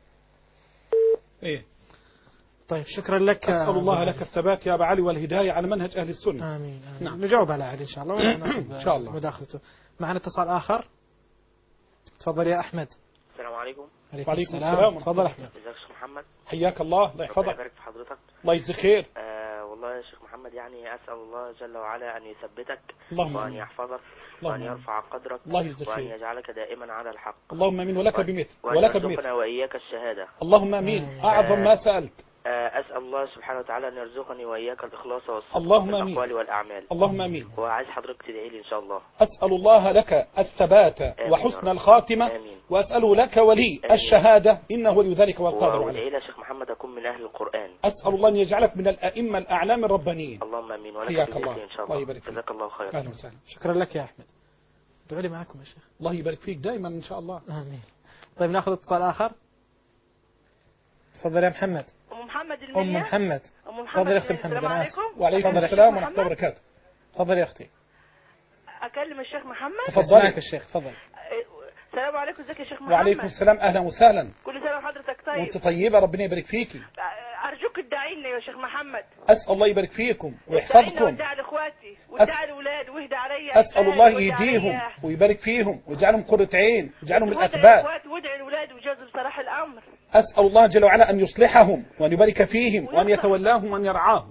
إيه.
طيب شكرا لك.
أسأل الله لك الثبات يا أبو علي والهداية على منهج أهل السنة.
آمين.
نعم.
نجاوب على علي إن شاء الله
إن شاء الله
مداخلته. معنا اتصال آخر. تفضل يا أحمد.
السلام عليكم.
وعليكم السلام.
تفضل أحمد.
ازيك يا شيخ محمد؟
حياك الله، الله يحفظك.
الله يبارك في حضرتك.
الله يجزيك خير.
والله يا شيخ محمد يعني أسأل الله جل وعلا أن يثبتك
وأن
يحفظك وأن يرفع قدرك وأن يجعلك دائما على الحق.
اللهم آمين. ولك بمثل.
وأن يرزقنا وإياك الشهادة.
اللهم آمين. أعظم ما سألت.
أسأل الله سبحانه وتعالى أن يرزقني وإياك الإخلاص والصدق
اللهم
في الأقوال والأعمال.
اللهم آمين.
وعايز حضرتك تدعي لي إن شاء الله.
أسأل الله لك الثبات وحسن الخاتمة.
آمين.
وأسأله لك ولي الشهادة إنه ولي ذلك والقادر عليه.
وادعي لي يا شيخ محمد أكون من أهل القرآن.
أسأل الله أن يجعلك من الأئمة الأعلام الربانيين.
اللهم آمين. ولك
حياك
الله
الله.
إن شاء
الله يبارك فيك.
جزاك الله خير.
أهلا وسهلا.
شكرا لك يا أحمد. ادعوا لي معكم يا شيخ.
الله يبارك فيك دائما إن شاء الله.
آمين. طيب نأخذ اتصال آخر. تفضل يا محمد.
محمد
أم محمد.
تفضل
يا أختي محمد.
السلام عليكم.
وعليكم السلام ورحمة الله وبركاته.
تفضل يا أختي.
أكلم الشيخ محمد.
تفضل يا الشيخ. تفضل.
السلام عليكم. ازيك يا شيخ محمد؟
وعليكم السلام. أهلا وسهلا.
كل سنة وحضرتك طيب.
وأنت طيبة، ربنا يبارك فيكي.
أرجوك ادعي لنا يا شيخ محمد.
أسأل الله يبارك فيكم ويحفظكم.
وادعي لاخواتي وادعي لاولاد واهدى علي.
أسأل الله يهديهم ويبارك فيهم ويجعلهم قرة عين ويجعلهم الأثبات.
وادعي لاولاد وجوز بصراحة الأمر.
أسأل الله جل وعلا أن يصلحهم وأن يبارك فيهم وأن يتولاهم وأن يرعاهم.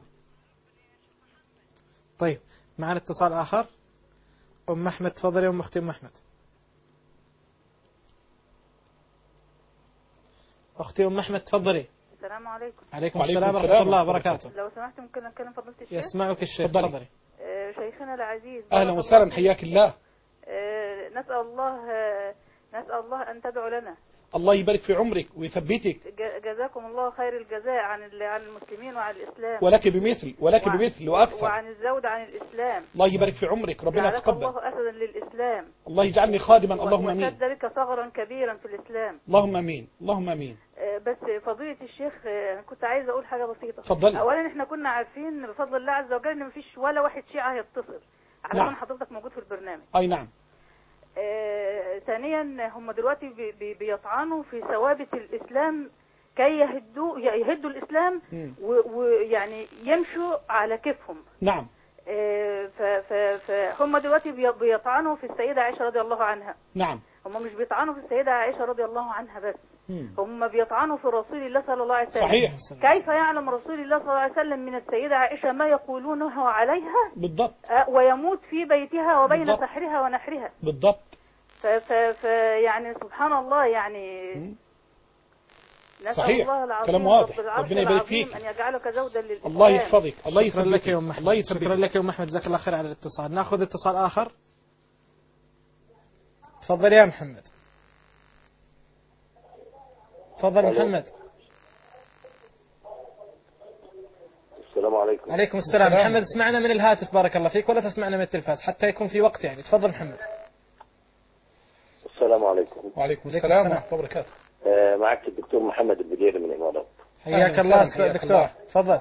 طيب معنا اتصال آخر. أم أحمد تفضلي. أم أختي أم أحمد. أختي أم أحمد تفضلي.
السلام عليكم.
عليكم السلام ورحمة الله وبركاته.
لو سمحت ممكن أتكلم فضيلة الشيخ؟
يسمعك الشيخ تفضلي.
شيخنا العزيز
أهلا وسهلا حياك الله.
نسأل الله أن تدعو لنا.
الله يبارك في عمرك ويثبتك.
جزاكم الله خير الجزاء عن المسلمين وعن الإسلام.
ولك بمثل وأكثر.
وعن الزود عن الإسلام.
الله يبارك في عمرك. ربنا يتقبل.
الله أسدا للإسلام.
الله يجعلني خادما. اللهم امين.
وشد لك ثغرا كبيرا في الإسلام.
اللهم امين. اللهم امين.
بس فضيلة الشيخ كنت عايزة أقول حاجة بسيطة.
اتفضلي.
أولا إحنا كنا عارفين بفضل الله عز وجل إن مفيش ولا واحد شيعة هيتصل على
نعم.
من حضرتك موجود في البرنامج.
أي نعم.
ثانيا هم دلوقتي بيطعنوا في ثوابت الإسلام كي يهدوا الإسلام ويعني يمشوا على كيفهم.
نعم.
فهم دلوقتي بيطعنوا في السيدة عائشة رضي الله عنها.
نعم.
هم مش بيطعنوا في السيدة عائشة رضي الله عنها بس. هم بيطعنوا في رسول الله صلى الله عليه وسلم.
صحيح.
كيف يعلم رسول الله صلى الله عليه وسلم من السيدة عائشة ما يقولونه عليها
بالضبط
ويموت في بيتها وبين
بالضبط.
سحرها ونحرها
بالضبط.
يعني سبحان الله يعني نسأل
صحيح.
الله العظيم
كلام واضح.
ربنا يبارك فيك. أن يجعلك زوجا للإسلام.
الله يحفظك. الله
شكرا لك يا أم أحمد.
الله يثبتك.
شكرا لك يا أم أحمد. جزاك الله خير على الاتصال. ناخذ اتصال آخر. تفضل يا محمد. تفضل محمد.
السلام عليكم.
عليكم السلام. محمد اسمعنا من الهاتف بارك الله فيك ولا تسمعنا من التلفاز حتى يكون في وقت يعني. تفضل محمد.
السلام عليكم.
وعليكم السلام ورحمة الله وبركاته.
معك الدكتور محمد البديري من الإمارات.
حياك الله دكتور. تفضل.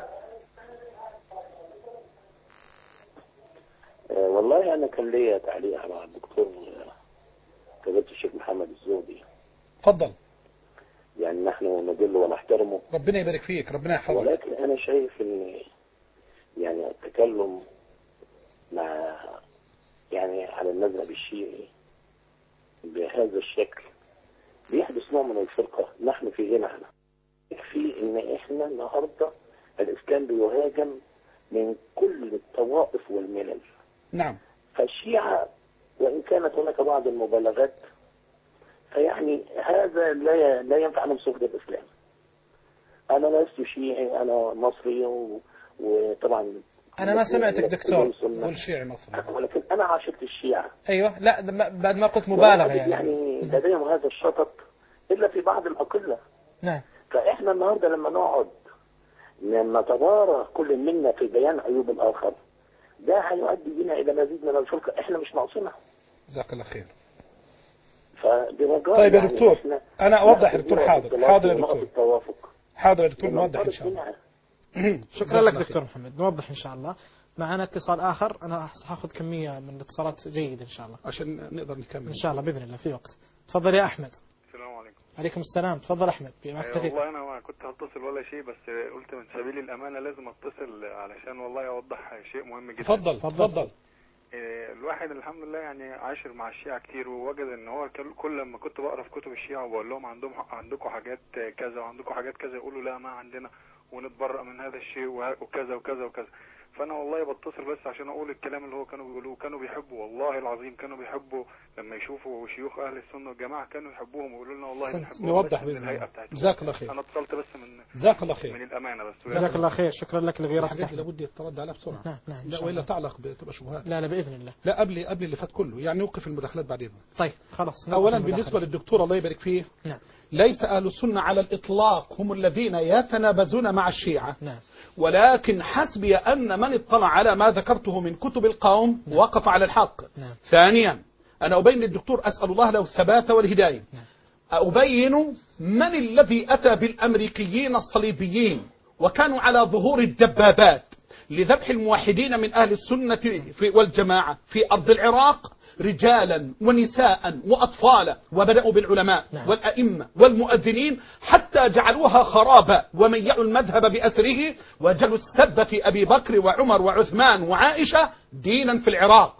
والله أنا كان لي تعليق على الدكتور فضيلة الشيخ محمد الزودي.
تفضل.
يعني نحن نجله ونحترمه.
ربنا يبارك فيك. ربنا يحفظك.
ولكن أنا شايف إن يعني التكلم مع يعني على المذهب الشيعي بهذا الشكل بيحدث نوع من الفرقة. نحن في هنا يكفي إن إحنا النهاردة الإسلام بيهاجم من كل الطوائف والملل.
نعم.
فالشيعة وإن كانت هناك بعض المبالغات فيعني هذا لا ينفع نمسك الإسلام. أنا لست شيعي، أنا مصري وطبعا
أنا ما سمعتك دكتور.
قول شيعي مصري.
ولكن أنا عاشرت الشيعة.
أيوة لا بعد ما قلت مبالغة
يعني لديهم هذا الشطط إلا في بعض الأقلة.
نعم.
فإحنا النهاردة لما نقعد نتبارى كل منا في بيان عيوب الآخر ده هيؤدي بنا إلى مزيد من الفرقة. إحنا مش ناقصينها.
جزاك الله خير.
طيب
يا دكتور أنا أوضح يا دكتور. حاضر يا دكتور. حاضر يا دكتور نوضح إن شاء الله.
شكرا لك دكتور محمد. نوضح إن شاء الله. معنا اتصال آخر. أنا هاخذ كمية من الاتصالات جيدة إن شاء الله
عشان نقدر نكمل
إن شاء الله بإذن الله في وقت. تفضل يا أحمد.
السلام عليكم.
عليكم السلام. تفضل أحمد.
والله أنا ما كنت هتصل ولا شيء بس قلت من سبيل الأمانة لازم أتصل علشان والله أوضح شيء مهم جدا.
تفضل.
الواحد الحمد لله يعني عاشر مع الشيعة كتير ووجد ان هو كل لما كنت بقرا في كتب الشيعة وبقول لهم عندكم حاجات كذا وعندكم حاجات كذا يقولوا لا ما عندنا ونتبرأ من هذا الشيء وكذا وكذا وكذا. فانا والله بتصل بس عشان اقول الكلام اللي هو كانوا بيقولوه. كانوا بيحبوا والله العظيم كانوا بيحبوا لما يشوفوا شيوخ اهل السنه والجماعه كانوا يحبوهم ويقولوا لنا والله بنحبهم.
نوضح باذن الله. جزاك الله خير.
انا اتصلت بس من
جزاك الله خير
من الامانه بس.
جزاك الله خير. شكرا لك لغيرتك.
لابد يترد عليها بسرعه.
نعم
لا والا تعلق بتبقى شبهات.
لا باذن الله.
لا قبل اللي فات كله يعني نوقف المداخلات بعد اذنك.
طيب خلاص.
اولا بالنسبه للدكتور الله يبارك فيه.
نعم.
ليس اهل السنه على الاطلاق هم الذين يتنابزون مع الشيعه.
نعم.
ولكن حسبي أن من اطلع على ما ذكرته من كتب القوم وقف على الحق.
نعم.
ثانيا أنا أبين للدكتور أسأل الله له الثبات والهداية.
نعم.
أبين من الذي أتى بالأمريكيين الصليبيين وكانوا على ظهور الدبابات لذبح الموحدين من أهل السنة والجماعة في أرض العراق رجالا ونساء وأطفالا، وبدأوا بالعلماء والأئمة والمؤذنين حتى جعلوها خرابا وميعوا المذهب بأثره، وجلوا السب في أبي بكر وعمر وعثمان وعائشة دينا في العراق.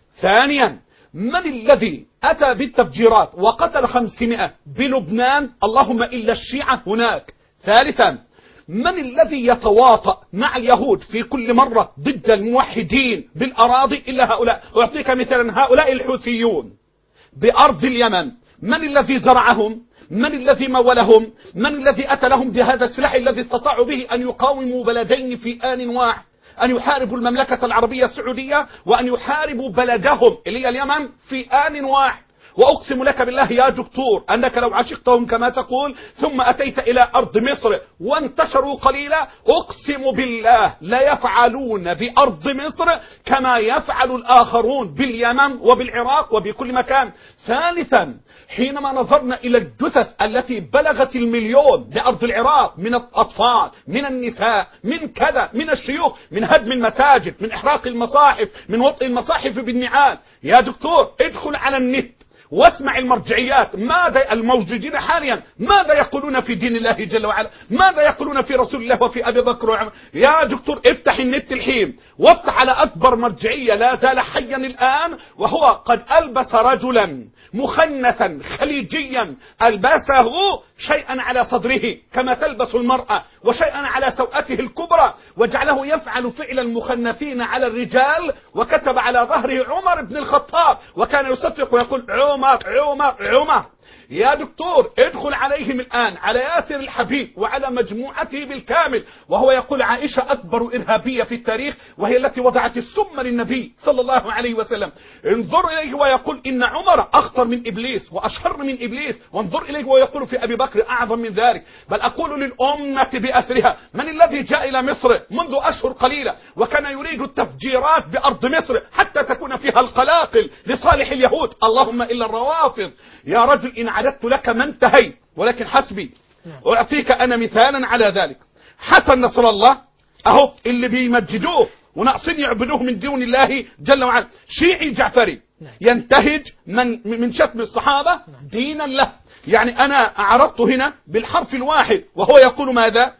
ثانيا، من الذي أتى بالتفجيرات وقتل 500 بلبنان؟ اللهم إلا الشيعة هناك. ثالثا، من الذي يتواطأ مع اليهود في كل مرة ضد الموحدين بالأراضي إلا هؤلاء؟ أعطيك مثلا، هؤلاء الحوثيون بأرض اليمن، من الذي زرعهم؟ من الذي مولهم؟ من الذي أتى لهم بهذا السلاح الذي استطاعوا به أن يقاوموا بلدين في آن واحد، أن يحاربوا المملكة العربية السعودية وأن يحاربوا بلدهم اللي هي اليمن في آن واحد؟ وأقسم لك بالله يا دكتور أنك لو عشقتهم كما تقول ثم أتيت إلى أرض مصر وانتشروا قليلا، أقسم بالله لا يفعلون بأرض مصر كما يفعل الآخرون باليمن وبالعراق وبكل مكان. ثالثا، حينما نظرنا إلى الجثث التي بلغت 1,000,000 بأرض العراق من الأطفال، من النساء، من كذا، من الشيوخ، من هدم المساجد، من إحراق المصاحف، من وطئ المصاحف بالنعال، يا دكتور ادخل على النت واسمع المرجعيات ماذا الموجودين حاليا، ماذا يقولون في دين الله جل وعلا، ماذا يقولون في رسول الله وفي أبي بكر وعمر. يا دكتور افتح النت الحين وافتح على أكبر مرجعية لا زال حيا الآن، وهو قد ألبس رجلا مخنثا خليجيا، ألبسه شيئا على صدره كما تلبس المرأة وشيئا على سوءته الكبرى، وجعله يفعل فعل المخنثين على الرجال، وكتب على ظهره عمر بن الخطاب، وكان يصفق ويقول عمر عمر عمر. يا دكتور ادخل عليهم الآن، على ياسر الحبيب وعلى مجموعته بالكامل، وهو يقول عائشة أكبر إرهابية في التاريخ وهي التي وضعت السم للنبي صلى الله عليه وسلم. انظر إليه ويقول إن عمر أخطر من إبليس وأشر من إبليس، وانظر إليه ويقول في أبي بكر أعظم من ذلك. بل أقول للأمة بأسرها، من الذي جاء إلى مصر منذ أشهر قليلة وكان يريد التفجيرات بأرض مصر حتى تكون فيها القلاقل لصالح اليهود؟ اللهم إلا الروافض. يا رجل إن عددت لك ما انتهيت، ولكن حسبي. أعطيك أنا مثالا على ذلك. حسن نصر الله أهو اللي بيمجدوه وناقصين يعبدوه من دون الله جل وعلا، شيعي جعفري ينتهج من شتم الصحابة دينا له. يعني أنا عرضت هنا بالحرف الواحد، وهو يقول ماذا؟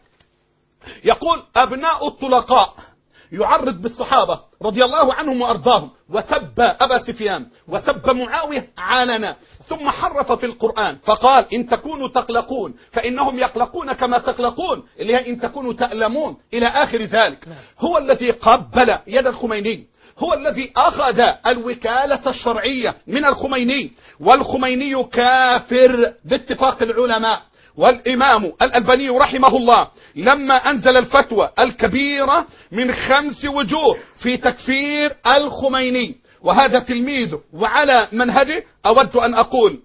يقول أبناء الطلقاء، يعرض بالصحابة رضي الله عنهم وأرضاهم، وسب أبا سفيان وسب معاوية علنا، ثم حرف في القرآن فقال إن تكونوا تقلقون فإنهم يقلقون كما تقلقون، اللي هي إن تكونوا تألمون إلى آخر ذلك. هو الذي قبل يد الخميني، هو الذي أخذ الوكالة الشرعية من الخميني، والخميني كافر باتفاق العلماء. والإمام الألباني رحمه الله لما أنزل الفتوى الكبيرة من 5 وجوه في تكفير الخميني، وهذا تلميذه وعلى منهجه، أود أن أقول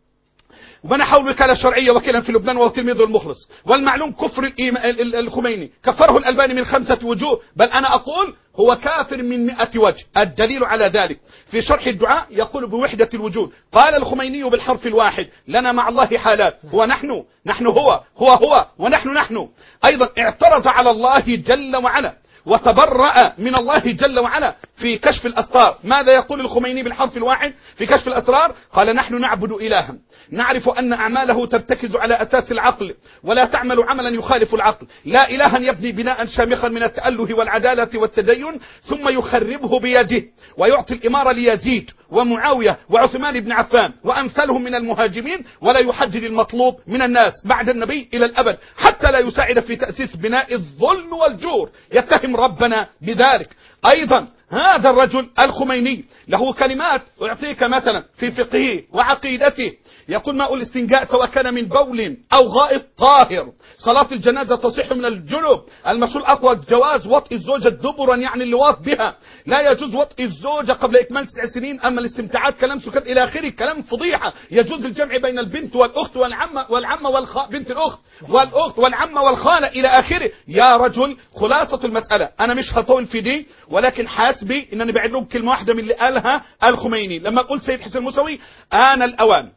ومنحوا الوكالة الشرعية وكيلا في لبنان وهو تلميذه المخلص، والمعلوم كفر الخميني كفره الألباني من 5 وجوه، بل أنا أقول هو كافر من 100 وجه. الدليل على ذلك في شرح الدعاء يقول بوحدة الوجود، قال الخميني بالحرف الواحد لنا مع الله حالات، هو نحن هو ونحن. أيضا اعترض على الله جل وعلا وتبرأ من الله جل وعلا في كشف الأسرار. ماذا يقول الخميني بالحرف الواحد في كشف الأسرار؟ قال نحن نعبد إلها نعرف أن أعماله ترتكز على أساس العقل ولا تعمل عملا يخالف العقل، لا إلها يبني بناء شامخا من التأله والعدالة والتدين ثم يخربه بيده ويعطي الإمارة ليزيد ومعاوية وعثمان بن عفان وأمثالهم من المهاجمين، ولا يحدد المطلوب من الناس بعد النبي إلى الأبد حتى لا يساعد في تأسيس بناء الظلم والجور، يتهم ربنا بذلك. أيضا هذا الرجل الخميني له كلمات أعطيك مثلا في فقهه وعقيدته، يقول ماء الاستنجاء سواء كان من بول أو غائط طاهر، صلاة الجنازة تصح من الجنب، المشهور أقوى جواز وطئ الزوجة دبرا يعني اللواط بها، لا يجوز وطئ الزوجة قبل إكمال 9 سنين، أما الاستمتاعات كلام سكت إلى آخره كلام فضيحة، يجوز الجمع بين البنت والأخت والعمة بنت الأخت والأخت والعمة والخالة إلى آخره. يا رجل خلاصة المسألة أنا مش هطول في دي، ولكن حاسبي إنني بعد لهم كلمة واحدة من اللي قالها الخميني لما قلت سيد حسن الموسوي آن الأوان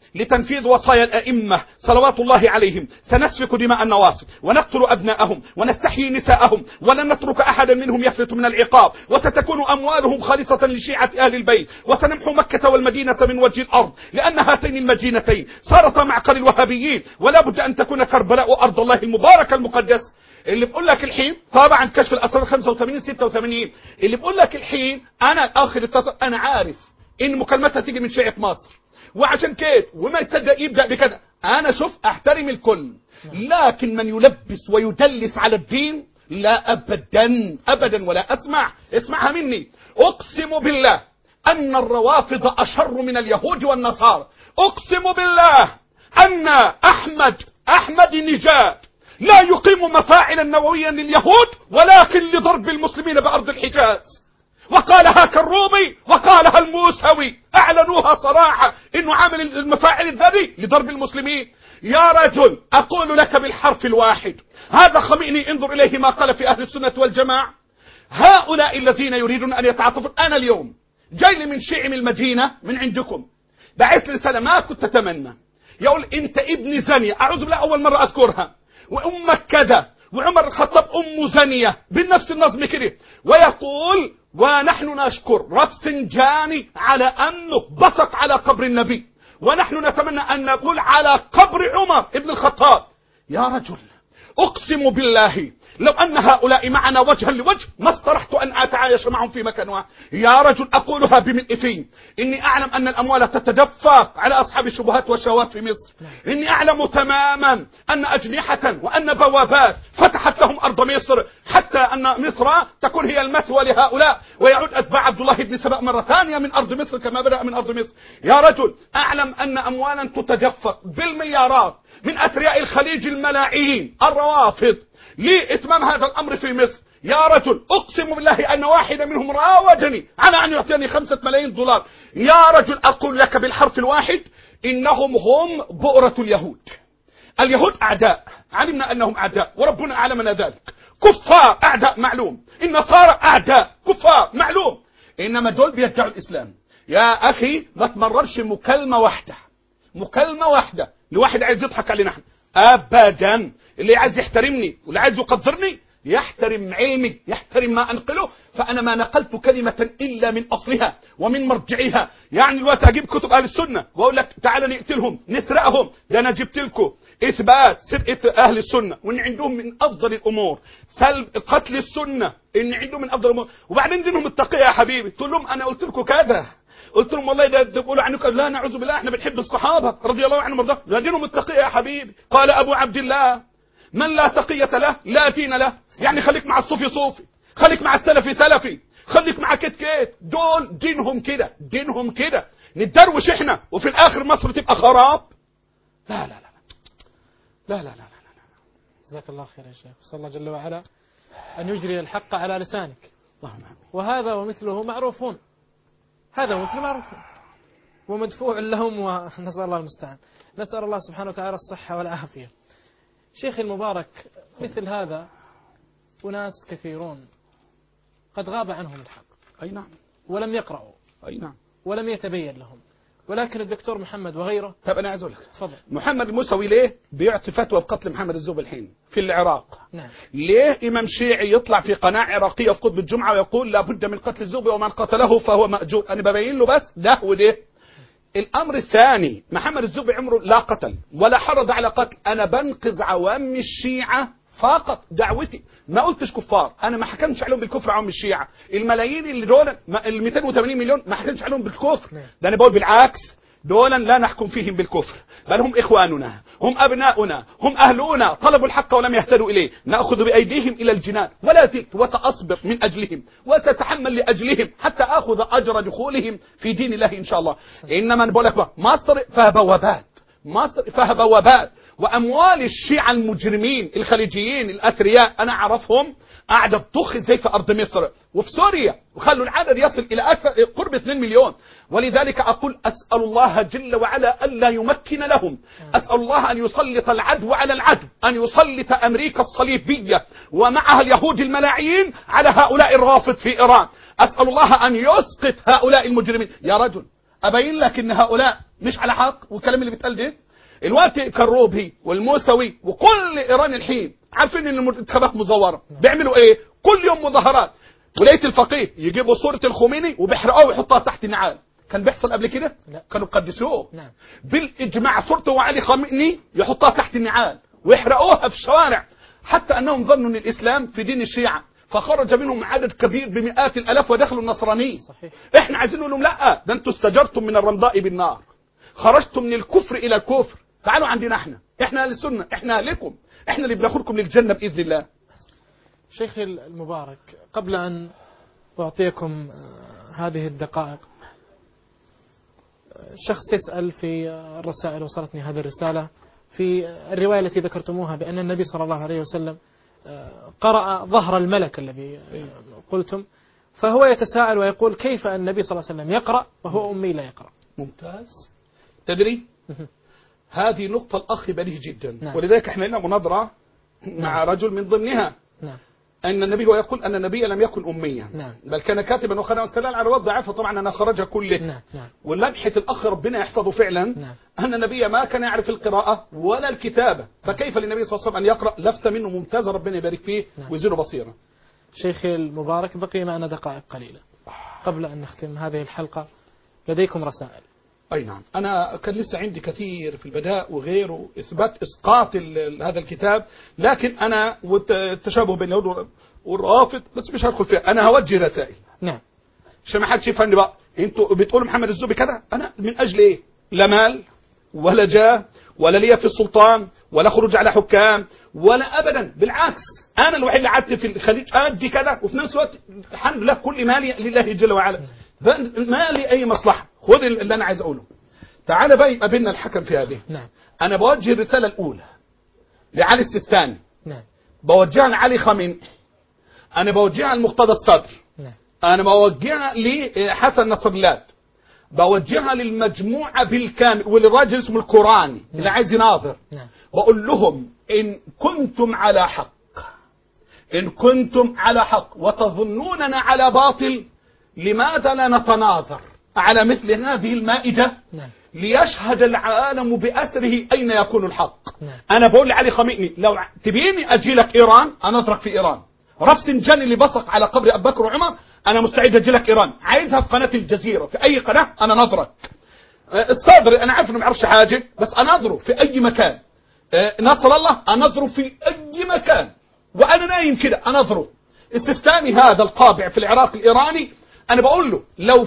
تنفيذ وصايا الأئمة صلوات الله عليهم سنسفك دماء النواصب ونقتل أبناءهم ونستحيي نساءهم ولن نترك أحدا منهم يفلت من العقاب، وستكون أموالهم خالصة لشيعة أهل البيت، وسنمحو مكة والمدينة من وجه الأرض، لأن هاتين المدينتين صارتا معقل الوهابيين، ولا بد أن تكون كربلاء أرض الله المباركة المقدسة. اللي بقول لك الحين طبعا كشف الأسرار 85 86 اللي بقول لك الحين أنا آخر اتصل أنا عارف إن مكالمتها تيجي من شيعة مصر، وعشان كده وما يصدق يبدأ بكذا. أنا شوف أحترم الكل، لكن من يلبس ويدلس على الدين لا أبدا أبدا ولا اسمعها مني. أقسم بالله أن الروافض أشر من اليهود والنصارى. أقسم بالله أن أحمد نجاد لا يقيم مفاعلا نوويا لليهود ولكن لضرب المسلمين بأرض الحجاز، وقالها كروبي وقالها الموسوي، أعلنوها صراحة إنه عامل المفاعل الذري لضرب المسلمين. يا رجل أقول لك بالحرف الواحد، هذا خميني انظر إليه ما قال في أهل السنة والجماعة. هؤلاء الذين يريدون أن يتعاطفوا، أنا اليوم جاي لي من شيعم المدينة من عندكم بعث لي رسالة ما كنت أتمنى، يقول أنت ابن زانية، أعوذ بالله أول مرة أذكرها، وأمك كذا، وعمر الخطاب أم زانية بنفس النظم كده، ويقول ونحن نشكر رفسنجاني على أنه بصق على قبر النبي، ونحن نتمنى أن نقول على قبر عمر ابن الخطاب. يا رجل أقسم بالله لو أن هؤلاء معنا وجها لوجه ما اصطرحت أن أتعايش معهم في مكان واحد. يا رجل أقولها بملء فيه، إني أعلم أن الأموال تتدفق على أصحاب الشبهات والشهوات في مصر، إني أعلم تماما أن أجنحة وأن بوابات فتحت لهم أرض مصر حتى أن مصر تكون هي المثوى لهؤلاء، ويعود أتباع عبد الله بن سبأ مرة ثانية من أرض مصر كما بدأ من أرض مصر. يا رجل أعلم أن أموالا تتدفق بالمليارات من أثرياء الخليج الملاعين الروافض لإتمام هذا الأمر في مصر. يا رجل أقسم بالله أن واحدا منهم راودني على أن يعطيني 5 ملايين دولار. يا رجل أقول لك بالحرف الواحد إنهم هم بؤرة اليهود. اليهود أعداء، علمنا أنهم أعداء وربنا أعلمنا ذلك، كفار أعداء معلوم، النصارى أعداء كفار معلوم، إنما دول بيدعوا الإسلام. يا أخي ما تمررش مكالمة واحدة لواحد عايز يضحك علينا نحن أبدا. اللي عايز يحترمني واللي عايز يقدرني يحترم علمي، يحترم ما أنقله، فأنا ما نقلت كلمة إلا من أصلها ومن مرجعها. يعني الوقت أجيب كتب أهل السنة وأقول لك تعال نقتلهم نسرقهم، ده أنا جبت لكم إثبات سرقة أهل السنة وإن عندهم من أفضل الأمور سلب قتل السنة، إن عندهم من أفضل الأمور، وبعدين دينهم التقية يا حبيبي. تقول لهم أنا قلت لكم كذا، قلت لهم والله ده بيقولوا عنك لا نعوذ بالله احنا بنحب الصحابة رضي الله عنهم وارضاهم، ده دينهم التقية يا حبيبي. قال أبو عبد الله من لا تقية له لا دين له. يعني خليك مع الصوفي صوفي، خليك مع السلفي سلفي، خليك مع كيت. دول دينهم كده نتدروش احنا وفي الآخر مصر تبقى خراب. لا لا لا لا لا لا لا.
جزاك الله خير يا شيخ، صلى الله جل وعلا أن يجري الحق على لسانك. وهذا ومثله معروفون، هذا ومثله معروفون ومدفوع لهم، ونسأل الله المستعان. نسأل الله سبحانه وتعالى الصحة والعافية. شيخ المبارك، مثل هذا أناس كثيرون قد غاب عنهم الحق،
أي نعم،
ولم يقرأوا،
أي نعم،
ولم يتبين لهم، ولكن الدكتور محمد وغيره.
طب أنا عايز أقول لك،
تفضل.
محمد الموسوي ليه بيعطي فتوى بقتل محمد الزوب الحين في العراق؟
نعم.
ليه إمام شيعي يطلع في قناة عراقية في خطبة الجمعة ويقول لابد من قتل الزوبي ومن قتله فهو مأجور؟ أنا ببين له بس ده وده. الأمر الثاني، محمد الزوبي عمره لا قتل ولا حرض على قتل، أنا بنقذ عوام الشيعة فقط. دعوتي ما قلتش كفار، أنا ما حكمتش عليهم بالكفر عوام الشيعة. الملايين اللي دول ال 280 مليون ما حكمتش عليهم بالكفر، ده أنا بقول بالعكس، دولا لا نحكم فيهم بالكفر، بل هم إخواننا، هم أبناؤنا، هم أهلنا، طلبوا الحق ولم يهتدوا إليه، نأخذ بأيديهم إلى الجنان ولا زلت وسأصبر من أجلهم وستحمل لأجلهم حتى أخذ أجر دخولهم في دين الله إن شاء الله. إنما نقول لك مصر فيها بوابات، مصر فيها بوابات، وأموال الشيعة المجرمين الخليجيين الأثرياء أنا أعرفهم قاعدة تضخ زي في أرض مصر وفي سوريا، وخلوا العدد يصل إلى أكثر قرب 2 مليون. ولذلك أقول أسأل الله جل وعلا ألا يمكن لهم، أسأل الله أن يسلط العدو على العدو، أن يسلط أمريكا الصليبية ومعها اليهود الملاعين على هؤلاء الرافض في إيران، أسأل الله أن يسقط هؤلاء المجرمين. يا رجل ابين لك ان هؤلاء مش على حق، والكلام اللي بيتقال ده الوقت كروبي والموسوي وكل ايران الحين عارفين ان الانتخابات مزوره. بيعملوا ايه؟ كل يوم مظاهرات، ولقيت الفقيه يجيبوا صوره الخميني وبيحرقوها ويحطوها تحت النعال. كان بيحصل قبل كده؟ كانوا قدسوه. بالاجماع صورته وعلي خامنئي يحطوها تحت النعال ويحرقوها في الشوارع، حتى انهم ظنوا ان الاسلام في دين الشيعه، فخرج منهم عدد كبير بمئات الالاف ودخلوا النصرانيه. احنا عايزين نقول لهم لا، ده انتوا استجرتم من الرمضاء بالنار، خرجتم من الكفر الى الكفر، تعالوا عندنا احنا اهل السنه، احنا اهلكم، احنا اللي بناخذكم للجنه باذن الله.
شيخ المبارك، قبل ان اعطيكم هذه الدقائق، شخص يسأل في الرسائل، وصلتني هذه الرسالة في الرواية التي ذكرتموها بأن النبي صلى الله عليه وسلم قرأ ظهر الملك الذي قلتم، فهو يتساءل ويقول كيف النبي صلى الله عليه وسلم يقرأ وهو أمي لا يقرأ؟
ممتاز. تدري هذه نقطة الأخ بليه جدا. ولذلك احنا لنا مناظرة مع رجل من ضمنها أن النبي هو يقول أن النبي لم يكن أميا بل كان كاتبا وخرجا واستدلال على روايات ضعيفة، طبعا أنا خرجها كلها. ولمحة الأخ ربنا يحفظه فعلا أن النبي ما كان يعرف القراءة ولا الكتابة، فكيف للنبي صلى الله عليه وسلم أن يقرأ؟ لفت منه ممتازة، ربنا يبارك فيه ويزيله بصيرة.
شيخ المبارك، بقي معنا دقائق قليلة قبل أن نختم هذه الحلقة، لديكم رسائل.
أي نعم، أنا كان لسه عندي كثير في البداء وغيره إثبات إسقاط هذا الكتاب، لكن أنا والتشابه بين اليهود والرافض بس مش هدخل فيها. أنا هوجه رسائل.
نعم.
عشان ما حدش يفهمني بقى، أنتوا بتقولوا محمد الزوبي كذا، أنا من أجل إيه؟ لا مال ولا جاه ولا ليا في السلطان ولا خروج على حكام ولا أبدا، بالعكس أنا الوحيد اللي قعدت في الخليج أدي كذا، وفي نفس الوقت الحمد لله كل مالي لله جل وعلا، ما لي أي مصلحة. خذ اللي أنا عايز أقوله. تعال بقى يبقى بيننا الحكم في هذه. أنا بوجه الرسالة الأولى لعلي السيستاني، بوجهها لعلي خامنئي، أنا بوجهها لمقتدى الصدر، أنا بوجهها لحسن نصر الله، بوجهها للمجموعة بالكامل وللراجل اسمه القراني اللي عايز يناظر. بقول لهم إن كنتم على حق، إن كنتم على حق وتظنوننا على باطل، لماذا لا نتناظر على مثل هذه المائدة ليشهد العالم بأثره أين يكون الحق. أنا بقول لعلي خامنئي لو تبيني أجي لك إيران أنا أترك في إيران، رفسنجان اللي بصق على قبر أبي بكر وعمر أنا مستعد أجي لك إيران، عايزها في قناة الجزيرة في أي قناة أنا نظرك. الصادر أنا عارف إنه ما يعرفش حاجة بس أنظره في أي مكان. نصر الله أنظره في أي مكان وأنا نايم كده أنظره. السيستاني هذا القابع في العراق الإيراني أنا بقول له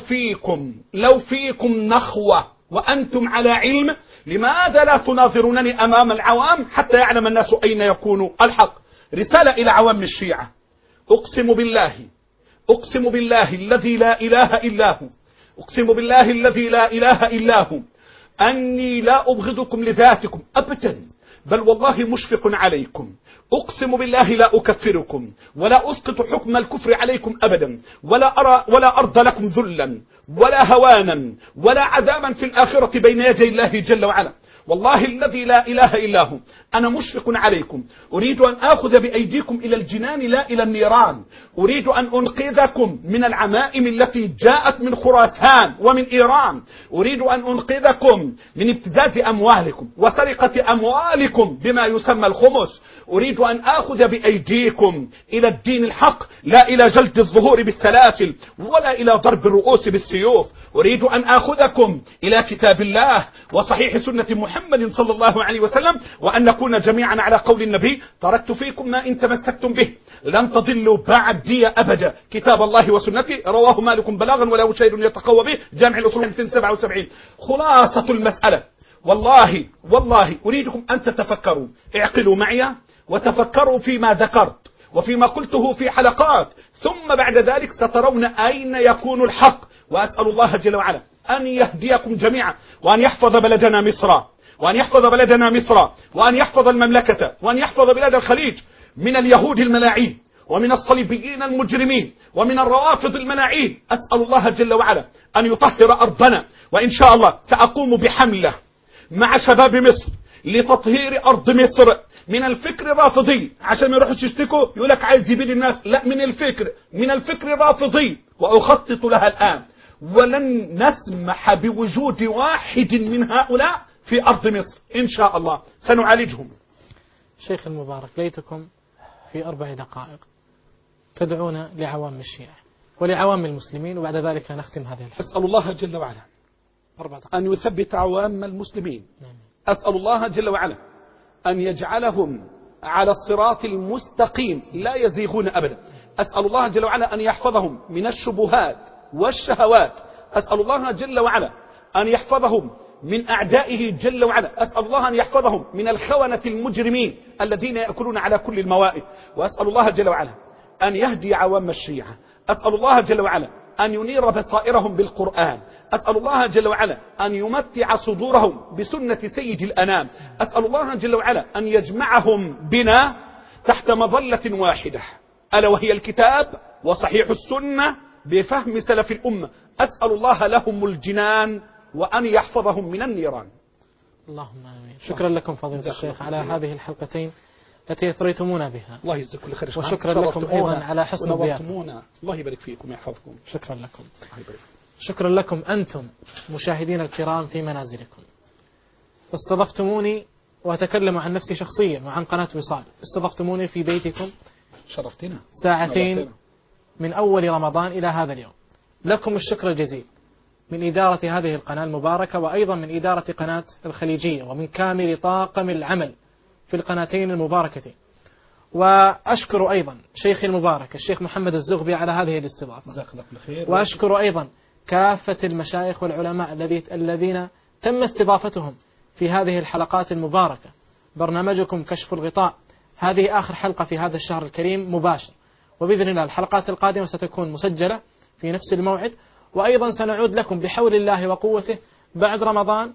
لو فيكم نخوة وأنتم على علم، لماذا لا تناظرونني أمام العوام حتى يعلم الناس أين يكون الحق. رسالة إلى عوام الشيعة، أقسم بالله الذي لا إله إلا هو، أقسم بالله الذي لا إله إلا هو، أني لا أبغضكم لذاتكم أبدا، بل والله مشفق عليكم. أقسم بالله لا أكفركم ولا أسقط حكم الكفر عليكم أبدا، ولا أرضى لكم ذلا ولا هوانا ولا عذابا في الآخرة بين يدي الله جل وعلا. والله الذي لا إله إلا هو أنا مشفق عليكم، أريد أن آخذ بأيديكم إلى الجنان لا إلى النيران، أريد أن أنقذكم من العمائم التي جاءت من خراسان ومن إيران، أريد أن أنقذكم من ابتزاز أموالكم وسرقة أموالكم بما يسمى الخمس، أريد أن آخذ بأيديكم إلى الدين الحق لا إلى جلد الظهور بالسلاسل ولا إلى ضرب الرؤوس بالسيوف، أريد أن آخذكم إلى كتاب الله وصحيح سنة محمد صلى الله عليه وسلم، وأن نكون جميعا على قول النبي تركت فيكم ما إن تمسكتم به لن تضلوا بعدي أبدا، كتاب الله وسنتي، رواه مالك بلاغا وله شيء يتقوى به، جامع الأصول 277. خلاصة المسألة والله أريدكم أن تتفكروا، اعقلوا معي وتفكروا فيما ذكرت وفيما قلته في حلقات، ثم بعد ذلك سترون أين يكون الحق. وأسأل الله جل وعلا أن يهديكم جميعا، وأن يحفظ بلدنا مصر، وأن يحفظ المملكة، وأن يحفظ بلاد الخليج من اليهود الملاعين ومن الصليبيين المجرمين ومن الروافض الملاعين. أسأل الله جل وعلا أن يطهر أرضنا، وإن شاء الله سأقوم بحملة مع شباب مصر لتطهير أرض مصر من الفكر الرافضي، عشان ما يروحوا يشتكوا يقول لك عايز يبيد الناس، لا، من الفكر الرافضي، وأخطط لها الآن ولن نسمح بوجود واحد من هؤلاء في أرض مصر إن شاء الله، سنعالجهم.
شيخ المبارك، ليتكم في 4 دقائق تدعون لعوام الشيعة ولعوام المسلمين، وبعد ذلك نختم هذه الحلقة.
أسأل الله جل وعلا أن يثبت عوام المسلمين. أسأل الله جل وعلا أن يجعلهم على الصراط المستقيم لا يزيغون أبدا. أسأل الله جل وعلا أن يحفظهم من الشبهات والشهوات. أسأل الله جل وعلا أن يحفظهم من أعدائه جل وعلا. أسأل الله أن يحفظهم من الخونة المجرمين الذين يأكلون على كل الموائد. وأسأل الله جل وعلا أن يهدي عوام الشيعة. أسأل الله جل وعلا أن ينير بصائرهم بالقرآن. أسأل الله جل وعلا أن يمتع صدورهم بسنة سيد الأنام. أسأل الله جل وعلا أن يجمعهم بنا تحت مظلة واحدة، ألا وهي الكتاب وصحيح السنة بفهم سلف الأمة. أسأل الله لهم الجنان وأن يحفظهم من النيران.
اللهم آمين. شكرا لكم فضيلة الشيخ على هذه الحلقتين التي أثريتمونا بها.
الله يجزاك كل خير.
وشكرا لكم أيضا على حسن الضيافة.
الله يبارك فيكم ويحفظكم.
شكرا لكم. شكرا لكم أنتم مشاهدين الكرام في منازلكم. استضفتموني وأتكلم عن نفسي شخصيا وعن قناة وصال. استضفتموني في بيتكم،
شرفتنا،
2 ساعة من أول رمضان إلى هذا اليوم. لكم الشكر الجزيل من إدارة هذه القناة المباركة، وأيضا من إدارة قناة الخليجية، ومن كامل طاقم العمل في القناتين المباركتين. وأشكر أيضا شيخي المبارك الشيخ محمد الزغبي على هذه الاستضافة.
جزاك الله خير.
وأشكر أيضا كافة المشايخ والعلماء الذين تم استضافتهم في هذه الحلقات المباركة. برنامجكم كشف الغطاء هذه آخر حلقة في هذا الشهر الكريم مباشر، وبإذن الله الحلقات القادمة ستكون مسجلة في نفس الموعد، وأيضا سنعود لكم بحول الله وقوته بعد رمضان،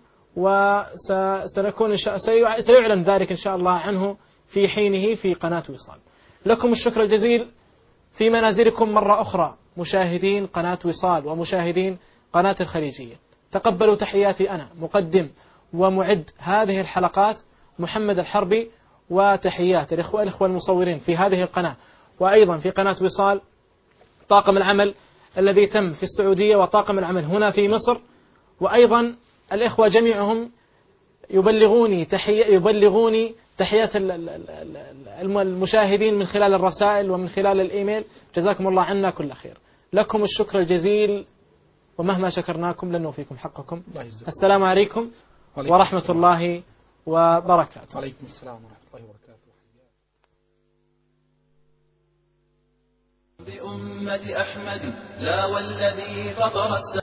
وسنكون سيعلن ذلك إن شاء الله عنه في حينه في قناة وصال. لكم الشكر الجزيل في منازلكم مرة أخرى مشاهدين قناة وصال ومشاهدين قناة الخليجية. تقبلوا تحياتي أنا مقدم ومعد هذه الحلقات محمد الحربي، وتحيات الإخوة المصورين في هذه القناة وأيضا في قناة وصال، طاقم العمل الذي تم في السعودية وطاقم العمل هنا في مصر، وأيضا الإخوة جميعهم يبلغوني تحيات المشاهدين من خلال الرسائل ومن خلال الإيميل. جزاكم الله عنا كل خير. لكم الشكر الجزيل، ومهما شكرناكم لن نوفيكم حقكم. السلام عليكم ورحمة الله وبركاته.
وعليكم السلام ورحمة الله وبركاته.
بأمة أحمد لا والذي فطر السماء